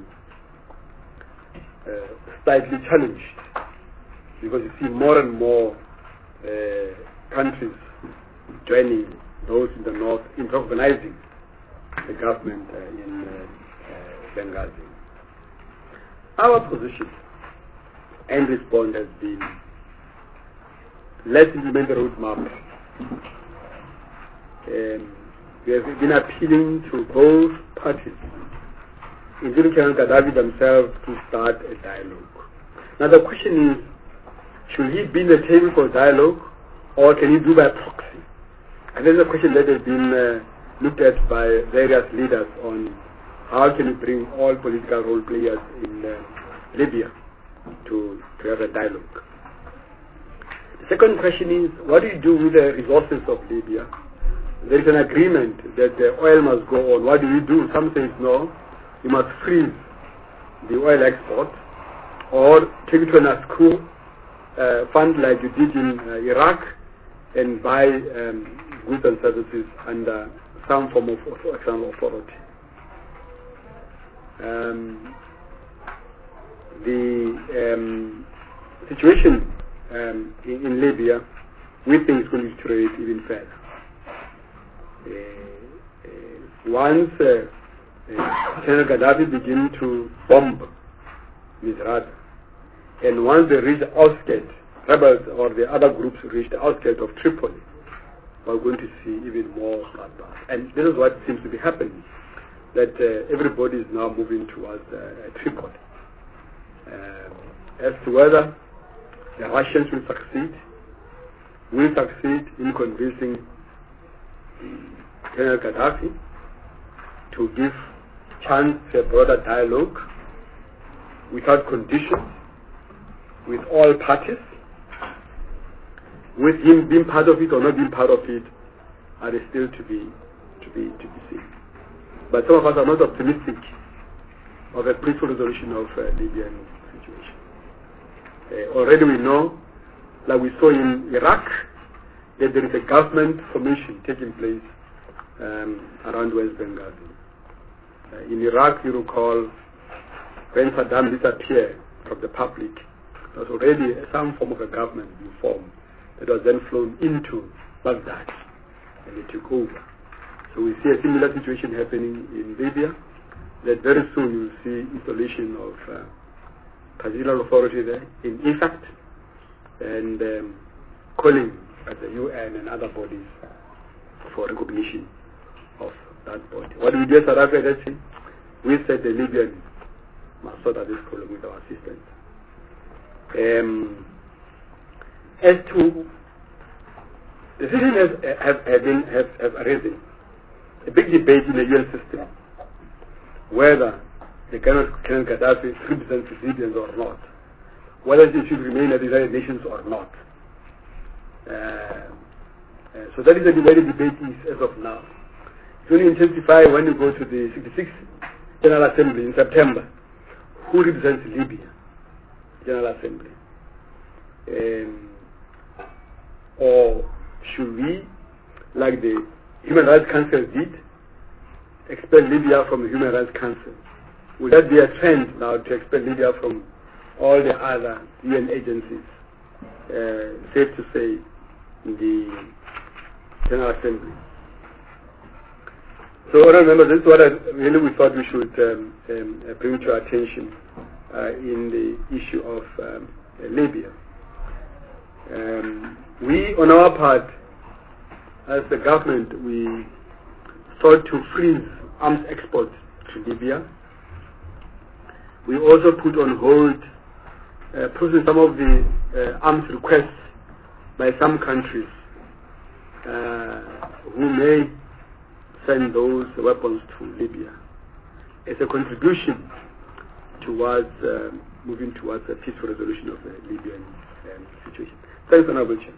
slightly challenged because you see more and more countries joining those in the north in recognizing the government in Benghazi. Our position and response has been, let's implement the roadmap. We have been appealing to both parties, including Colonel Gaddafi themselves, to start a dialogue. Now the question is, should he be in the table for dialogue, or can he do by proxy? And there's a question that has been looked at by various leaders on how can you bring all political role players in Libya to have a dialogue. The second question is, what do you do with the resources of Libya? There is an agreement that the oil must go on. What do you do? Some say no, you must freeze the oil export or take it to an ASCO fund like you did in Iraq and buy goods and services under some form of external authority. The situation in Libya, we think is going to deteriorate even further. Once General Gaddafi begin to bomb Misrata, and once they reach the outskirts, rebels or the other groups reach the outskirts of Tripoli, we're going to see even more bloodbath. And this is what seems to be happening, that everybody is now moving towards Tripoli. As to whether the Russians will succeed in convincing General Gaddafi to give chance to a broader dialogue without conditions with all parties, with him being part of it or not being part of it, are still to be seen. But some of us are not optimistic of a peaceful resolution of Libyan situation. Already we know, like we saw in Iraq, that there is a government formation taking place around West Benghazi. In Iraq, you recall, when Saddam disappeared from the public, there was already some form of a government being formed that was then flown into Baghdad, and it took over. So we see a similar situation happening in Libya, that very soon you will see installation of transitional authority there in effect, and calling at the UN and other bodies for recognition of that body. What do we do as South Africa? We said the Libyans must sort out this problem with our assistance. As to the situation has arisen a big debate in the UN system whether the Colonel Gaddafi represents the Libyans or not. whether it should remain at the United Nations or not. So that is the way the debate is as of now. It will intensify when you go to the 66th General Assembly in September. Who represents Libya? General Assembly. Or should we, like the Human Rights Council did, expel Libya from the Human Rights Council? Will that be a trend now to expel Libya from all the other UN agencies? Safe to say, in the General Assembly. So, remember, this is what really we thought we should bring to our attention in the issue of Libya. We, on our part, as the government, we sought to freeze arms exports to Libya. We also put on hold processing some of the arms requests by some countries who may send those weapons to Libya as a contribution towards moving towards a peaceful resolution of the Libyan situation. Thanks, Honorable Chair.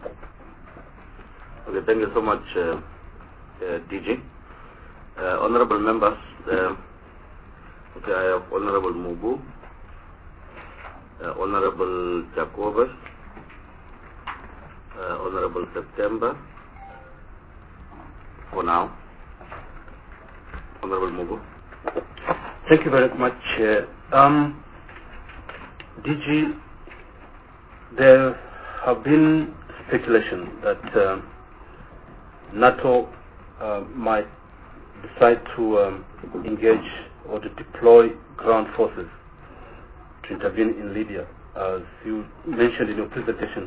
Okay, thank you so much, DG. Honorable members, okay, I have Honorable Mugu, Honorable Jacobus, Honorable September, for now. Honorable Mugu. Thank you very much, Chair. DG, there have been speculation that NATO might decide to engage or to deploy ground forces to intervene in Libya. As you mentioned in your presentation,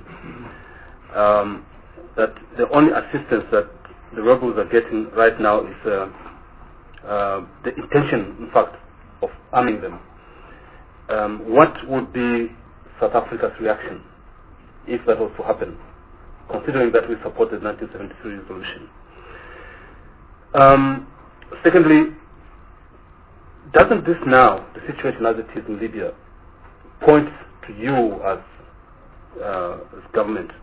that the only assistance that the rebels are getting right now is the intention, in fact, of arming them. What would be South Africa's reaction if that was to happen, considering that we supported the 1973 resolution? Secondly, doesn't this now, the situation as it is in Libya, point to you as government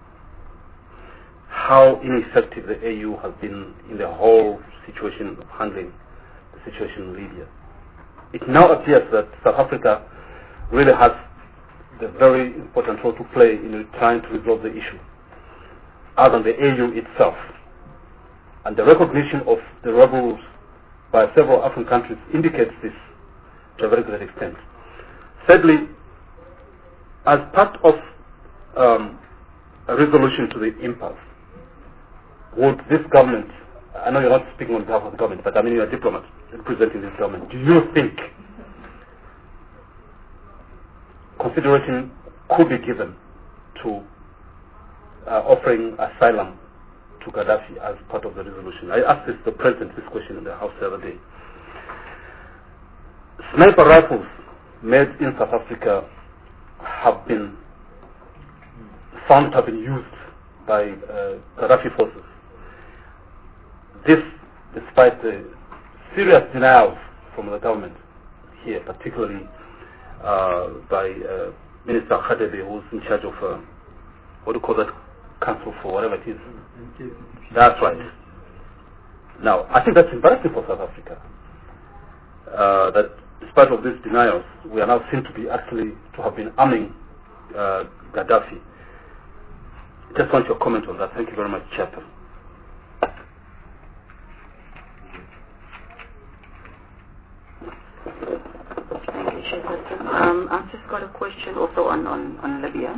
how ineffective the AU has been in the whole situation of handling the situation in Libya? It now appears that South Africa really has the very important role to play in trying to resolve the issue, other than the AU itself. And the recognition of the rebels by several African countries indicates this to a very great extent. Thirdly, as part of a resolution to the impasse, would this government, I know you're not speaking on behalf of the government, but I mean you're a diplomat representing this government, do you think consideration could be given to offering asylum to Gaddafi as part of the resolution? I asked the President this question in the House the other day. Sniper rifles made in South Africa have been found to have been used by Gaddafi forces. This, despite the serious denials from the government here, particularly by Minister Khadebe, who's in charge of what do you call that council for whatever it is. That's right. Now, I think that's embarrassing for South Africa. That despite of these denials, we are now seen to be actually to have been arming Gaddafi. Just want your comment on that. Thank you very much, Chairman. I've just got a question also on Libya.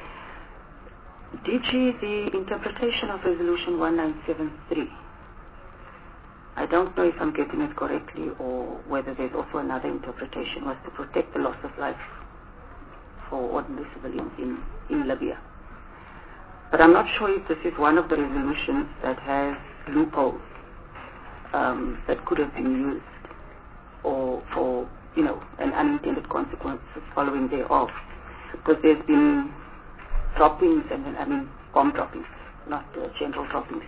DG, the interpretation of Resolution 1973, I don't know if I'm getting it correctly or whether there's also another interpretation, was to protect the loss of life for ordinary civilians in Libya. But I'm not sure if this is one of the resolutions that has loopholes that could have been used or for, an unintended consequences following thereof. Because there's been droppings, bomb droppings, not general droppings,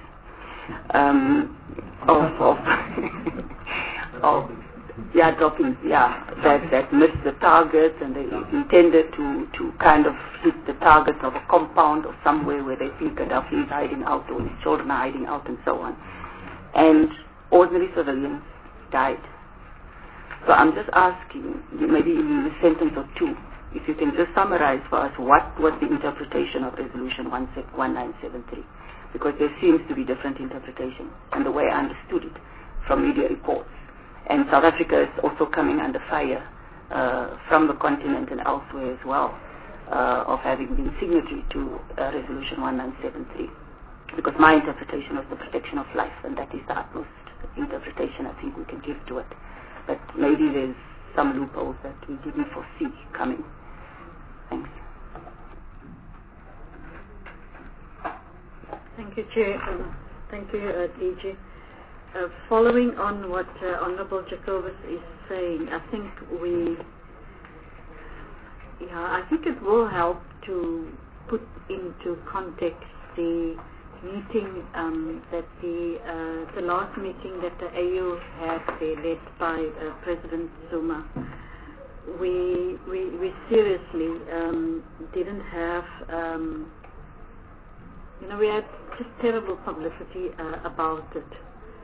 droppings, that missed the targets, and they intended to kind of hit the targets of a compound or somewhere where they think Gaddafi is hiding out or his children are hiding out and so on. And ordinary civilians died. So I'm just asking, maybe in a sentence or two, if you can just summarize for us what was the interpretation of Resolution 1973, because there seems to be different interpretations, and the way I understood it from media reports. And South Africa is also coming under fire from the continent and elsewhere as well of having been signatory to Resolution 1973, because my interpretation was the protection of life, and that is the utmost interpretation I think we can give to it. But maybe there's some loopholes that we didn't foresee coming. Thanks. Thank you, Chair. Thank you, DG. Following on what Honorable Jacobus is saying, I think I think it will help to put into context the meeting that the last meeting that the AU had there, led by President Zuma. We seriously didn't have, we had just terrible publicity about it.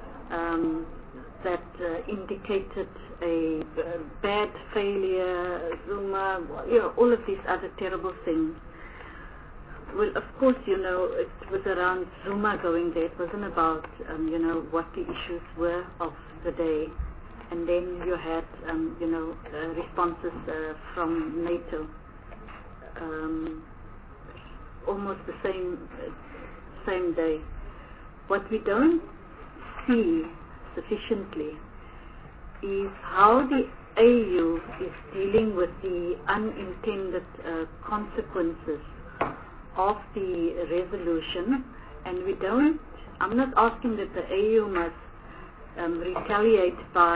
That indicated a bad failure, Zuma, all of these other terrible things. Well, of course, it was around Zuma going there. It wasn't about, what the issues were of the day. And then you had, responses from NATO. Almost the same day. What we don't see sufficiently is how the AU is dealing with the unintended consequences of the resolution, and I'm not asking that the AU must retaliate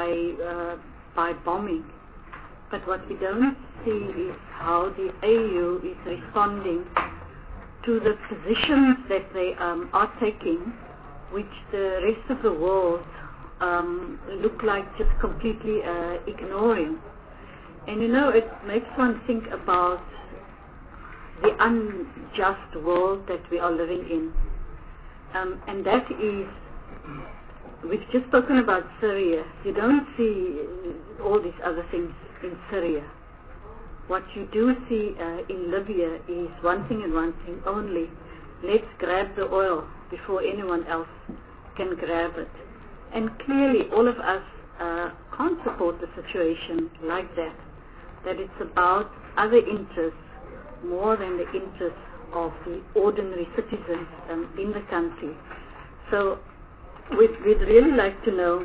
by bombing, but what we don't see is how the AU is responding to the positions that they are taking, which the rest of the world look like just completely ignoring. And it makes one think about the unjust world that we are living in. And that is, we've just spoken about Syria. You don't see all these other things in Syria. What you do see in Libya is one thing and one thing only. Let's grab the oil before anyone else can grab it. And clearly all of us can't support the situation like that. That it's about other interests more than the interests of the ordinary citizens in the country. So we'd really like to know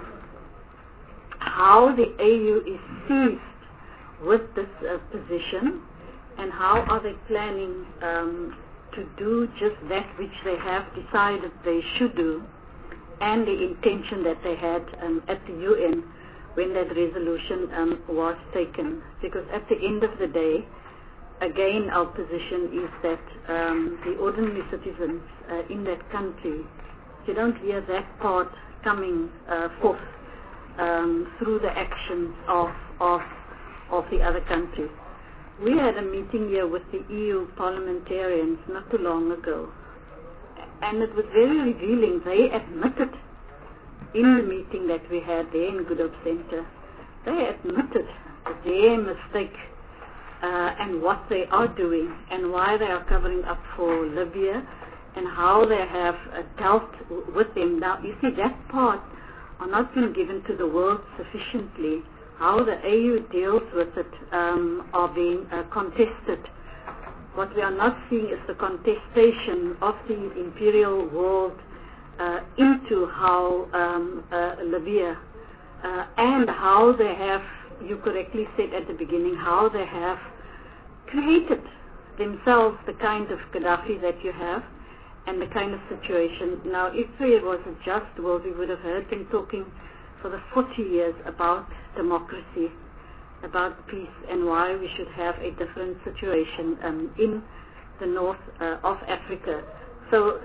how the AU is seized with this position, and how are they planning to do just that which they have decided they should do, and the intention that they had at the UN when that resolution was taken. Because at the end of the day, again, our position is that the ordinary citizens in that country, you don't hear that part coming forth through the actions of the other countries. We had a meeting here with the EU parliamentarians not too long ago, and it was very revealing. They admitted in the meeting that we had there in Good Hope Center, they admitted their mistake and what they are doing and why they are covering up for Libya and how they have dealt with them. Now, you see, that part are not being given to the world sufficiently. How the AU deals with it are being contested. What we are not seeing is the contestation of the imperial world into how Libya and how they have, you correctly said at the beginning, how they have created themselves the kind of Gaddafi that you have and the kind of situation. Now, if it was a just world, we would have heard them talking for the 40 years about democracy, about peace, and why we should have a different situation in the north of Africa. So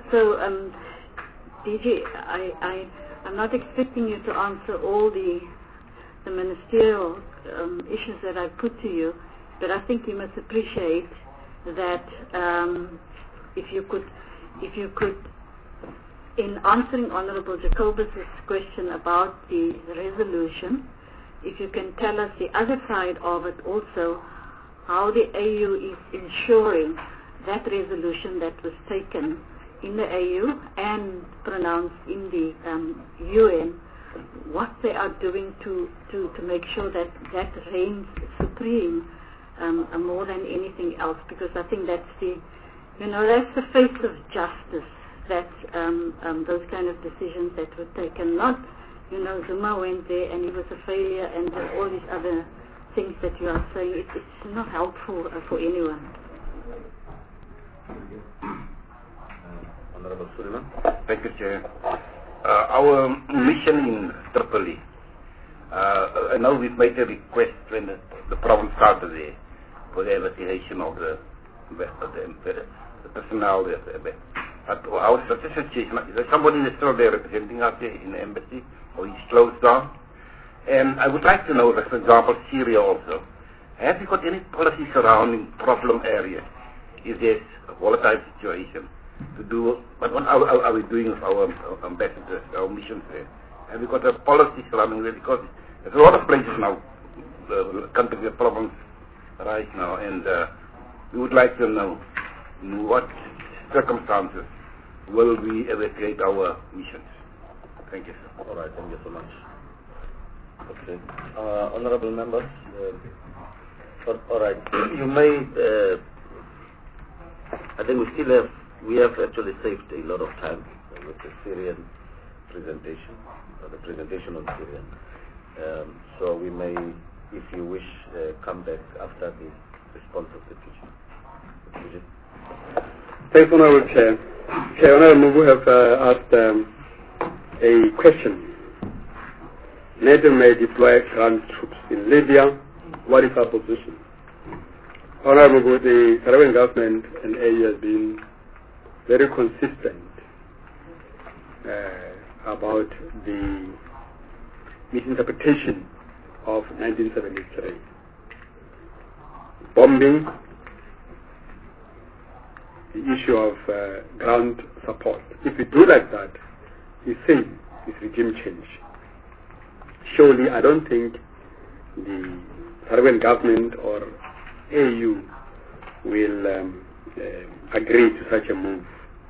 DG, I'm not expecting you to answer all the the ministerial issues that I put to you, but I think you must appreciate that if you could, in answering Honorable Jacobus' question about the resolution, if you can tell us the other side of it also, how the AU is ensuring that resolution that was taken in the AU and pronounced in the UN, what they are doing to make sure that that reigns supreme more than anything else, because I think that's that's the face of justice, that those kind of decisions that were taken. Not, Zuma went there and he was a failure and all these other things that you are saying. It's not helpful for anyone. Honorable Suleiman. Thank you, Chair. Our mission in Tripoli, I know we've made a request when the problem started there for the investigation of the personnel there. But our situation is there somebody that's still there representing us here in the embassy, or he's closed down? And I would like to know that, for example, Syria also. Have you got any policy surrounding problem areas? Is there a volatile situation? To do, but what are we doing with our ambassadors, our missions there? Have we got a policy surrounding it? Because there's a lot of places now, countries with problems right now, and we would like to know in what circumstances will we evacuate our missions. Thank you, sir. All right, thank you so much. Okay. Honorable members, all right, you may, I think we have actually saved a lot of time with the Syrian presentation, the presentation on Syrian. So we may, if you wish, come back after the response of the teacher. Thanks, Honorable Chair. Chair, Honorable, we have asked a question. NATO may deploy ground troops in Libya. What is our position? Honorable, the Sahrawi government and AU has been very consistent about the misinterpretation of 1973. Bombing, the issue of ground support. If we do like that, we say it's regime change. Surely, I don't think the Sahrawi government or AU will agree to such a move.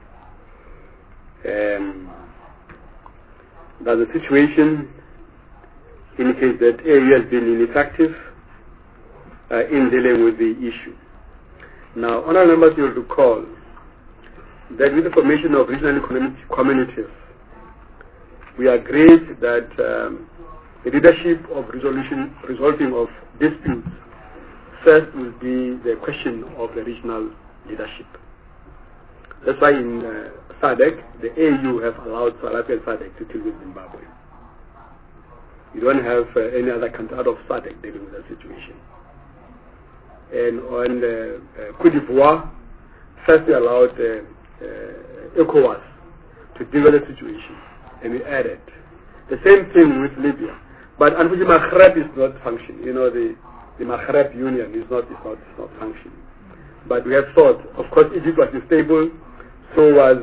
That the situation indicates that AU has been ineffective in dealing with the issue. Now, honorable members, you will recall that with the formation of regional economic communities, we agreed that the leadership of resolving of disputes first will be the question of the regional leadership. That's why in SADC, the AU have allowed South Africa and SADC to deal with Zimbabwe. You don't have any other country out of SADC dealing with that situation. And on Côte d'Ivoire, first we allowed ECOWAS to deal with the situation, and we added. The same thing with Libya. But unfortunately, Maghreb is not functioning. The Maghreb Union is not functioning. But we have thought, of course, Egypt was unstable, so was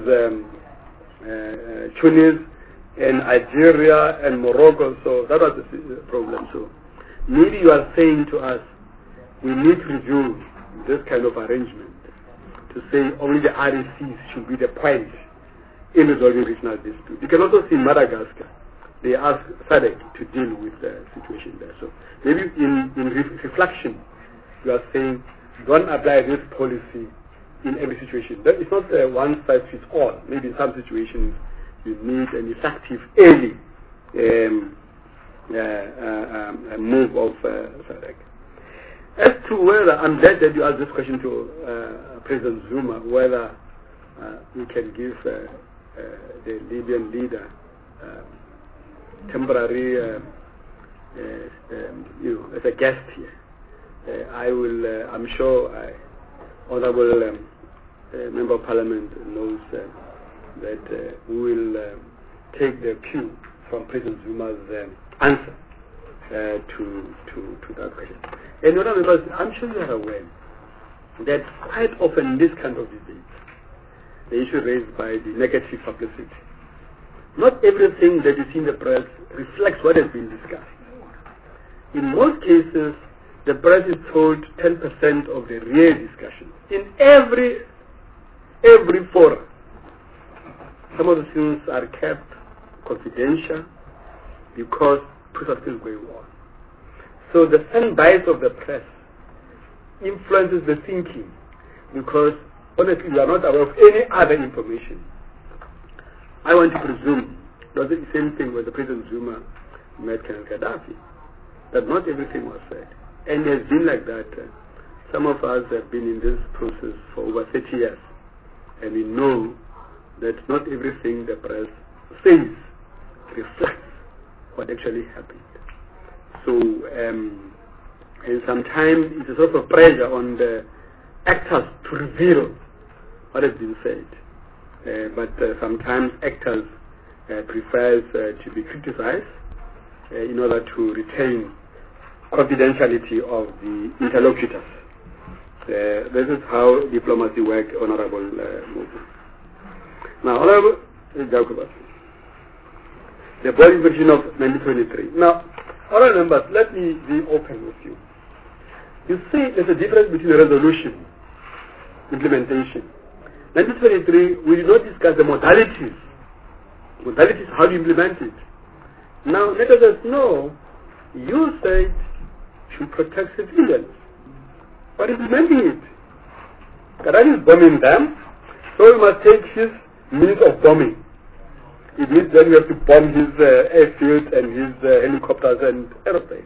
Tunis and Algeria and Morocco, so that was the problem. So maybe you are saying to us, we need to review this kind of arrangement to say only the RECs should be the point in resolving regional dispute. You can also see Madagascar. They ask SADC to deal with the situation there. So maybe in reflection, you are saying don't apply this policy in every situation. That it's not one size fits all. Maybe in some situations you need an effective early move of SADC. As to whether, I'm glad that you asked this question to President Zuma, whether we can give the Libyan leader temporary, as a guest here. I'm sure Honorable Member of Parliament knows that we will take the cue from President Zuma's answer to that question. And because I'm sure you are aware that quite often in this kind of debates, the issue raised by the negative publicity, not everything that you see in the press reflects what has been discussed. In most cases, the press is told 10% of the real discussion. In every forum, some of the things are kept confidential because process is going on. So the thin bias of the press influences the thinking because honestly you are not aware of any other information. I want to presume that the same thing when the President Zuma met Colonel Gaddafi, that not everything was said. And it has been like that. Some of us have been in this process for over 30 years, and we know that not everything the press says reflects what actually happened. So, and sometimes it's a sort of pressure on the actors to reveal what has been said. But sometimes actors prefer to be criticized in order to retain confidentiality of the interlocutors. This is how diplomacy works, Honorable Moses. Now, Honorable Jacobus, the Boeing version of 1923. Now, honorable members, let me be open with you. You see, there's a difference between resolution, implementation. 1923, we did not discuss the modalities. Modalities, how do you implement it? Now, let us know, you said to protect civilians. But implementing it, Gaddafi is bombing them, so we must take his means of bombing. It means that we have to bomb his airfield and his helicopters and aeroplanes.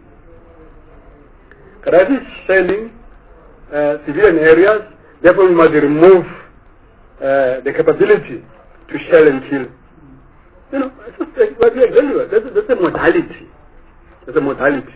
Gaddafi is shelling civilian areas, therefore we must remove the capability to shell and kill. You know, what we are dealing with. That's a modality. That's a modality.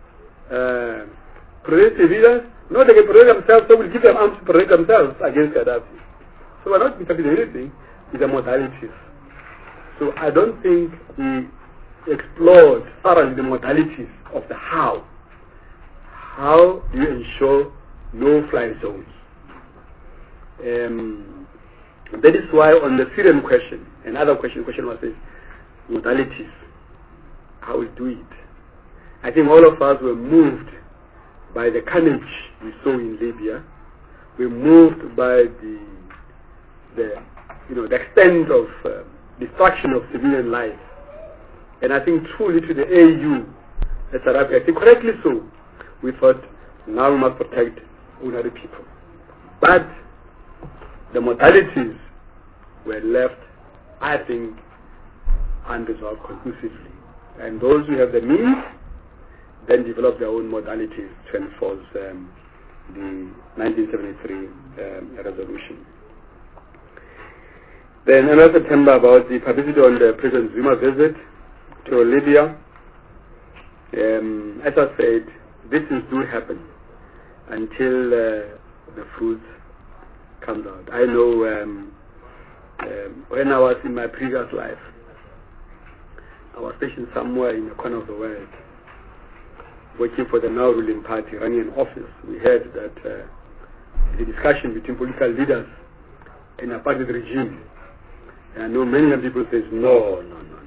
Protect civilians, no, they can protect themselves, so we'll give them arms to protect themselves against Gaddafi. So we're not discussing anything, it's the modalities. So I don't think we explored thoroughly the modalities of the how. How do you ensure no-fly zones? That is why on the Syrian question, another question was this, modalities, how we do it. I think all of us were moved by the carnage we saw in Libya. We're moved by the extent of destruction of civilian life. And I think truly to the AU, the South Africa, I think correctly so, we thought now we must protect ordinary people. But the modalities were left, I think, unresolved conclusively. And those who have the means then develop their own modalities to enforce the 1973 resolution. Then another September about the publicity on the President Zuma visit to Libya. As I said, these things do happen until the fruit comes out. I know when I was in my previous life, I was stationed somewhere in a corner of the world, working for the now ruling party, running an office. We heard that the discussion between political leaders in a apartheid regime. And I know many people say, no,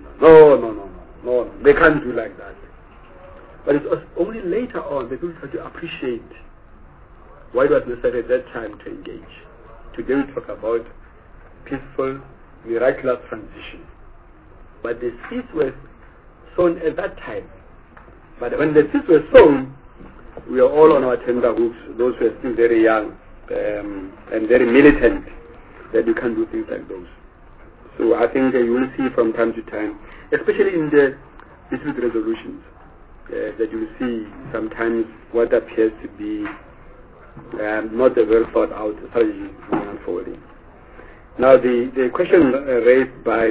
they can't do like that. But it was only later on that people started to appreciate why it was necessary at that time to engage. Today we talk about peaceful, miraculous transition. But the seeds were sown at that time. But when the seeds were sown, we are all on our tender hooks, those who are still very young and very militant, that you can't do things like those. So I think you will see from time to time, especially in the dispute resolutions, that you will see sometimes what appears to be not a well thought out strategy unfolding. Now the question raised by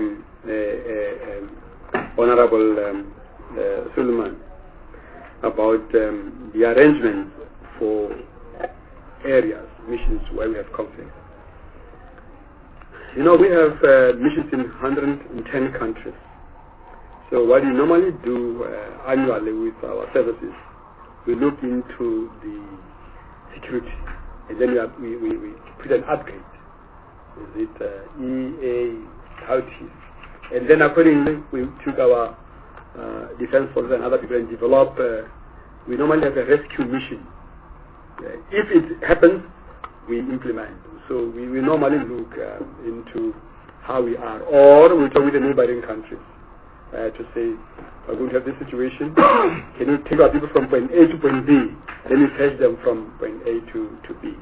Honorable Suleiman about the arrangements for areas, missions where we have conflict. You know, we have missions in 110 countries. So what we normally do annually with our services, we look into the security, and then we put an upgrade. Is it EA, how it is? And then accordingly, we took our defense forces and other people and develop, we normally have a rescue mission. If it happens, we implement. So we normally look into how we are, or we talk with the neighboring countries to say, we're going to have this situation, can you take our people from point A to point B, then we fetch them from point A to B.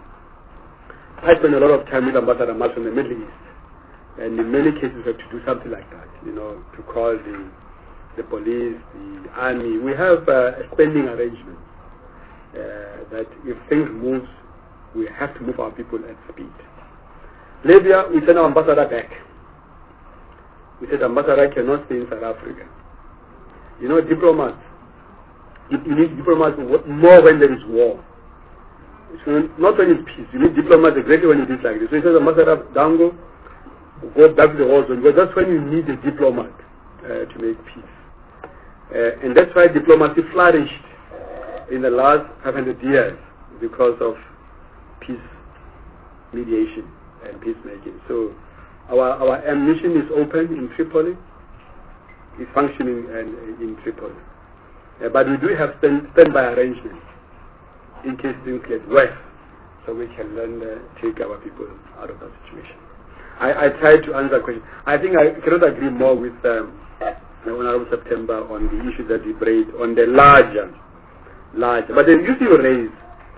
I spend a lot of time with Ambassador Marsh in the Middle East, and in many cases we have to do something like that, to call the police, the army. We have a spending arrangement that if things move, we have to move our people at speed. Libya, we send our ambassador back. We said ambassador cannot stay in South Africa. Diplomats, you need diplomats more when there is war. So not when it's peace, you need diplomats exactly when it is like this. So he says Ambassador Dango, go back to the war zone, because that's when you need a diplomat to make peace. And that's why diplomacy flourished in the last 500 years because of peace mediation and peacemaking. So our mission is open in Tripoli, is functioning in Tripoli. But we do have standby arrangements in case things get worse, so we can then take our people out of that situation. I tried to answer the question. I think I cannot agree more with the Honorable September on the issue that we raised on the larger. But the issue you raised,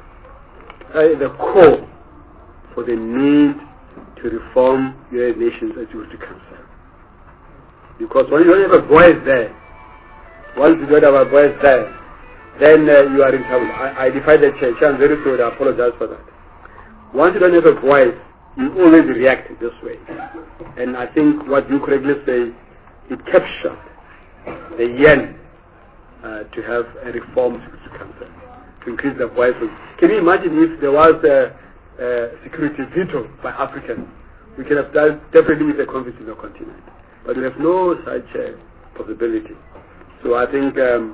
the core for the need to reform United Nations Security Council. Because when you don't have a voice there, once you don't have a voice there, then you are in trouble. I defy the church. I'm very sorry. I apologize for that. Once you don't have a voice, you always react this way. And I think what you correctly say, it captured the yen to have a reformed Security Council, to increase the voice. Can you imagine if there was a security veto by Africans? We can have done definitely with the conflict in the continent. But we have no such possibility. So I think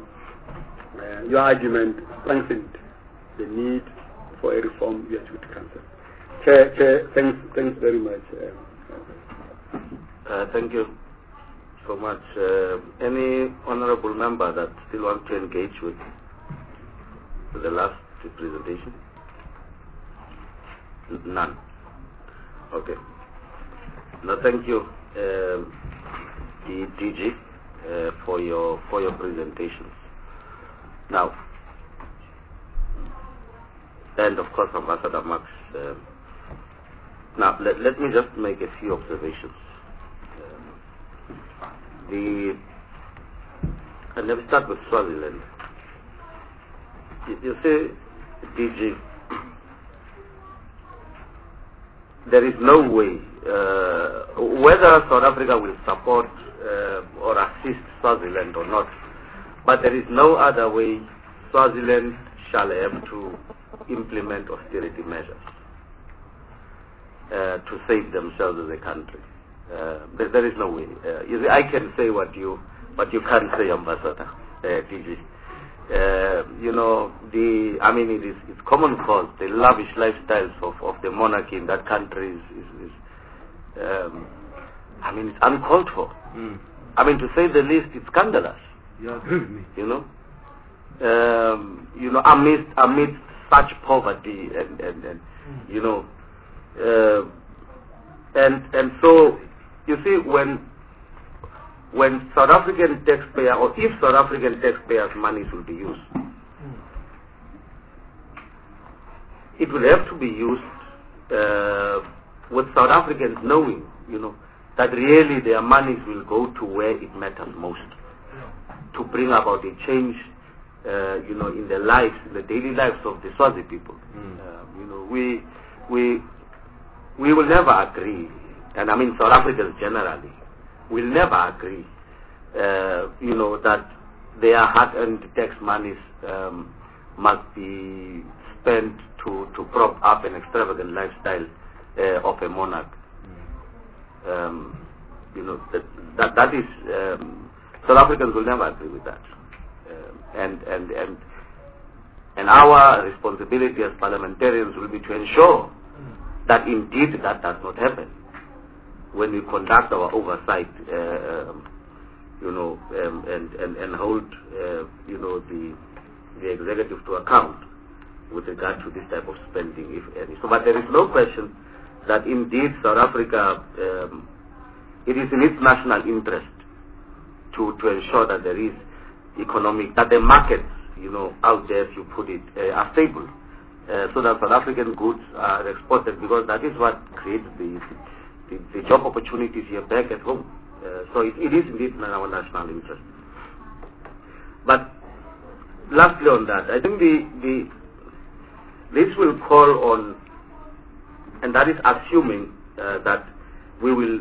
your argument strengthened the need for a reform of the Security Council. Chair, thanks very much. Thank you so much. Any honorable member that still wants to engage with the last presentation? None. Okay. No, thank you, the DG, for your presentations. Now, and of course, Ambassador Max. Now, let me just make a few observations. And let me start with Swaziland. You see, DG, there is no way, whether South Africa will support or assist Swaziland or not, but there is no other way Swaziland shall have to implement austerity measures to save themselves as a country. There is no way. You see, I can say what you can't say, Ambassador DG. It's common cause. The lavish lifestyles of the monarchy in that country is it's uncalled for. To say the least, it's scandalous. You agree with me? Amidst such poverty and so you see when South African taxpayer, or if South African taxpayers' monies will be used, it will have to be used with South Africans knowing, that really their monies will go to where it matters most, to bring about a change, in the lives, in the daily lives of the Swazi people. We will never agree, and South Africans generally will never agree, that their hard-earned tax monies must be spent to prop up an extravagant lifestyle of a monarch. That is South Africans will never agree with that. And our responsibility as parliamentarians will be to ensure that indeed that does not happen when we conduct our oversight, and hold, the executive to account with regard to this type of spending, if any. So, but there is no question that indeed South Africa, it is in its national interest to ensure that there is that the markets, out there, if you put it, are stable, so that South African goods are exported, because that is what creates the job opportunities here back at home. So it is indeed in our national interest. But lastly on that, I think this will call on, and that is assuming that we will,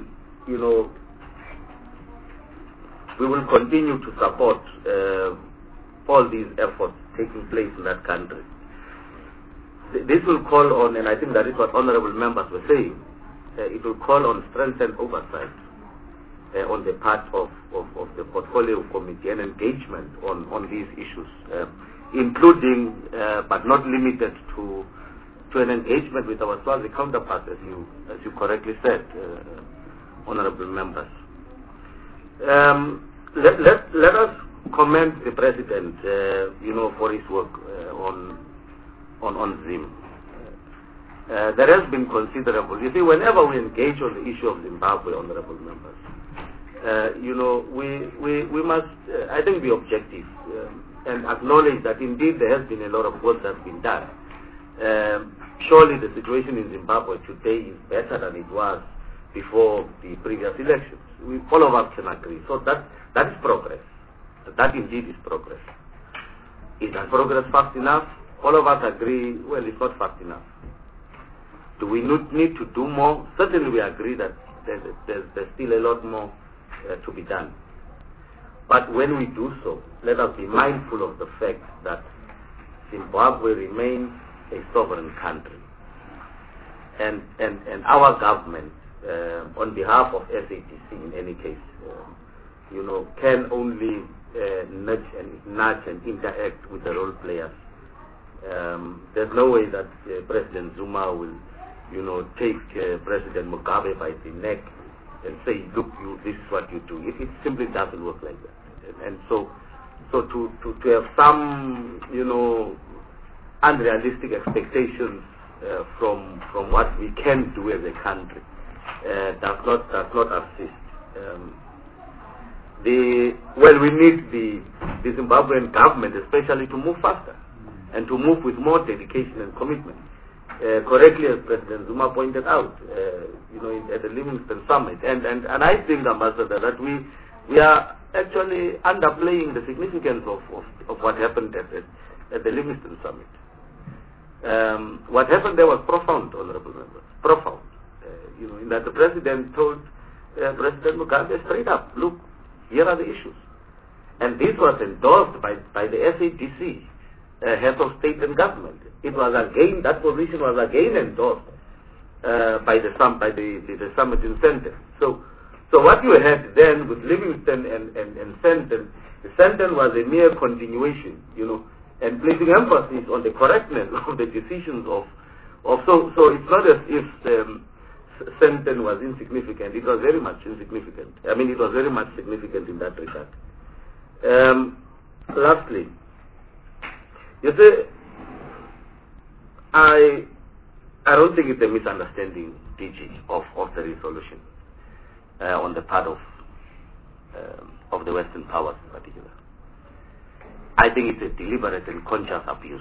we will continue to support all these efforts taking place in that country. This will call on, and I think that is what honorable members were saying, it will call on strengthened oversight on the part of the portfolio committee and engagement on these issues, including but not limited to an engagement with our Swazi counterparts, as you correctly said, honorable members. Let us commend the president, for his work on Zim. There has been considerable. You see, whenever we engage on the issue of Zimbabwe, honorable members, we must, I think, be objective and acknowledge that indeed there has been a lot of work that's been done. Surely the situation in Zimbabwe today is better than it was before the previous elections. All of us can agree. So that is progress. That indeed is progress. Is that progress fast enough? All of us agree, well, it's not fast enough. Do we need to do more? Certainly we agree that there's still a lot more to be done. But when we do so, let us be mindful of the fact that Zimbabwe remains a sovereign country. And our government, on behalf of SADC in any case, can only nudge and interact with the role players. There's no way that President Zuma will, take President Mugabe by the neck and say, look, this is what you do. It simply doesn't work like that. And so to have some, unrealistic expectations from what we can do as a country does not assist. We need the Zimbabwean government especially to move faster and to move with more dedication and commitment. Correctly, as President Zuma pointed out, at the Livingstone Summit, and I think, Ambassador, that we are actually underplaying the significance of what happened at the Livingstone Summit. What happened there was profound, honorable members, profound. In that the President told President Mugabe straight up, look, here are the issues. And this was endorsed by the SADC, head of state and government. It was again, that position was again endorsed by the summit in Sandton. So what you had then with Livingstone and Sandton, the Sandton was a mere continuation, and placing emphasis on the correctness of the decisions of so it's not as if Sandton was insignificant. It was very much insignificant. I mean, it was very much significant in that regard. Lastly, you see, I don't think it's a misunderstanding, DG, of the resolution on the part of the Western powers in particular. I think it's a deliberate and conscious abuse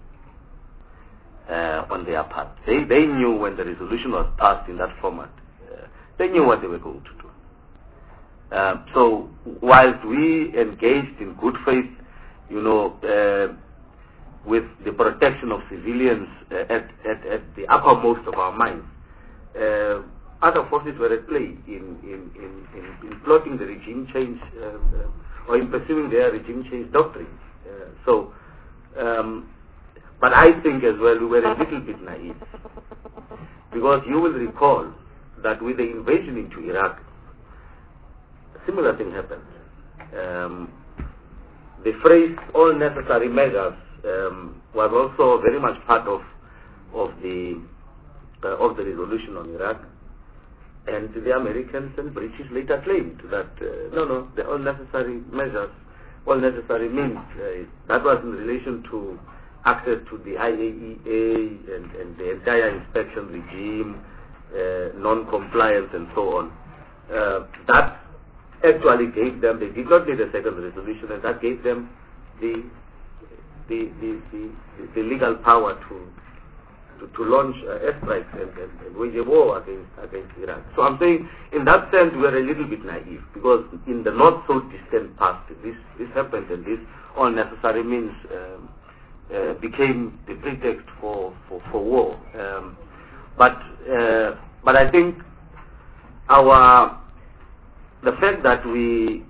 on their part. They knew when the resolution was passed in that format, they knew what they were going to do. So whilst we engaged in good faith, with the protection of civilians at the uppermost of our minds, other forces were at play in plotting the regime change or in pursuing their regime change doctrine. But I think as well we were a little bit naive, because you will recall that with the invasion into Iraq, a similar thing happened. The phrase "all necessary measures" was also very much part of the resolution on Iraq, and the Americans and British later claimed that no, the all necessary measures, all necessary means that was in relation to access to the IAEA and the entire inspection regime, non-compliance and so on. That actually gave them, they did not need a second resolution, and that gave them the legal power to launch airstrikes and wage a war against Iraq. So I'm saying, in that sense, we are a little bit naive, because in the not so distant past, this happened, and this all necessary means became the pretext for war. But I think the fact that we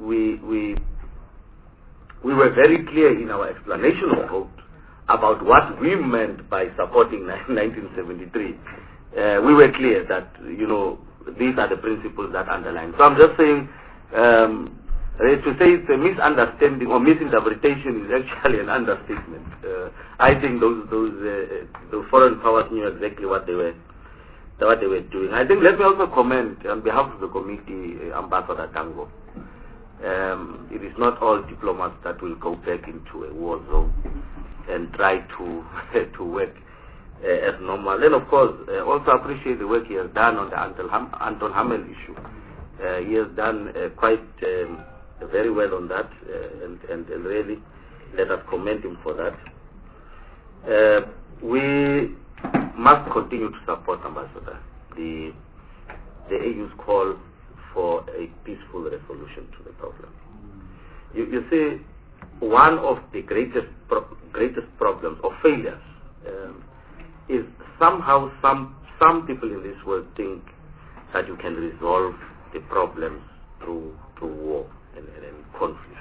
were very clear in our explanation of vote about what we meant by supporting 1973. We were clear that, these are the principles that underline. So I'm just saying, to say it's a misunderstanding or misinterpretation is actually an understatement. I think those foreign powers knew exactly what they were doing. I think, let me also comment on behalf of the committee, Ambassador Tango. It is not all diplomats that will go back into a war zone and try to work as normal. And of course, also appreciate the work he has done on the Anton Hamel issue. He has done quite very well on that, and really let us commend him for that. We must continue to support, Ambassador, the AU's call for a peaceful resolution to the problem. You see, one of the greatest problems or failures is somehow some people in this world think that you can resolve the problems through war and conflict.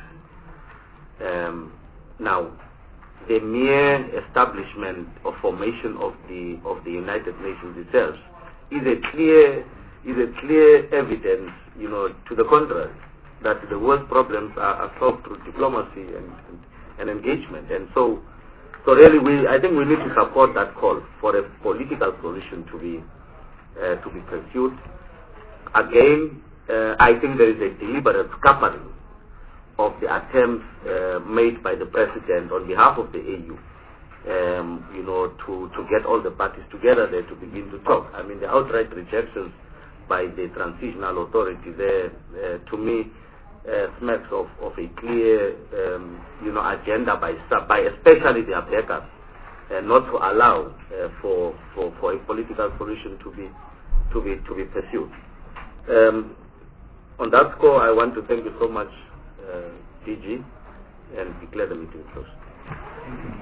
Now, the mere establishment or formation of the United Nations itself is a clear evidence, to the contrary, that the world's problems are solved through diplomacy and engagement. And so really, I think we need to support that call for a political solution to be pursued. Again, I think there is a deliberate scuppering of the attempts made by the president on behalf of the AU, to get all the parties together there to begin to talk. I mean, the outright rejections by the transitional authority there, to me, smacks of a clear, agenda by especially the attackers, not to allow for a political solution to be pursued. On that score, I want to thank you so much, DG, and declare the meeting closed.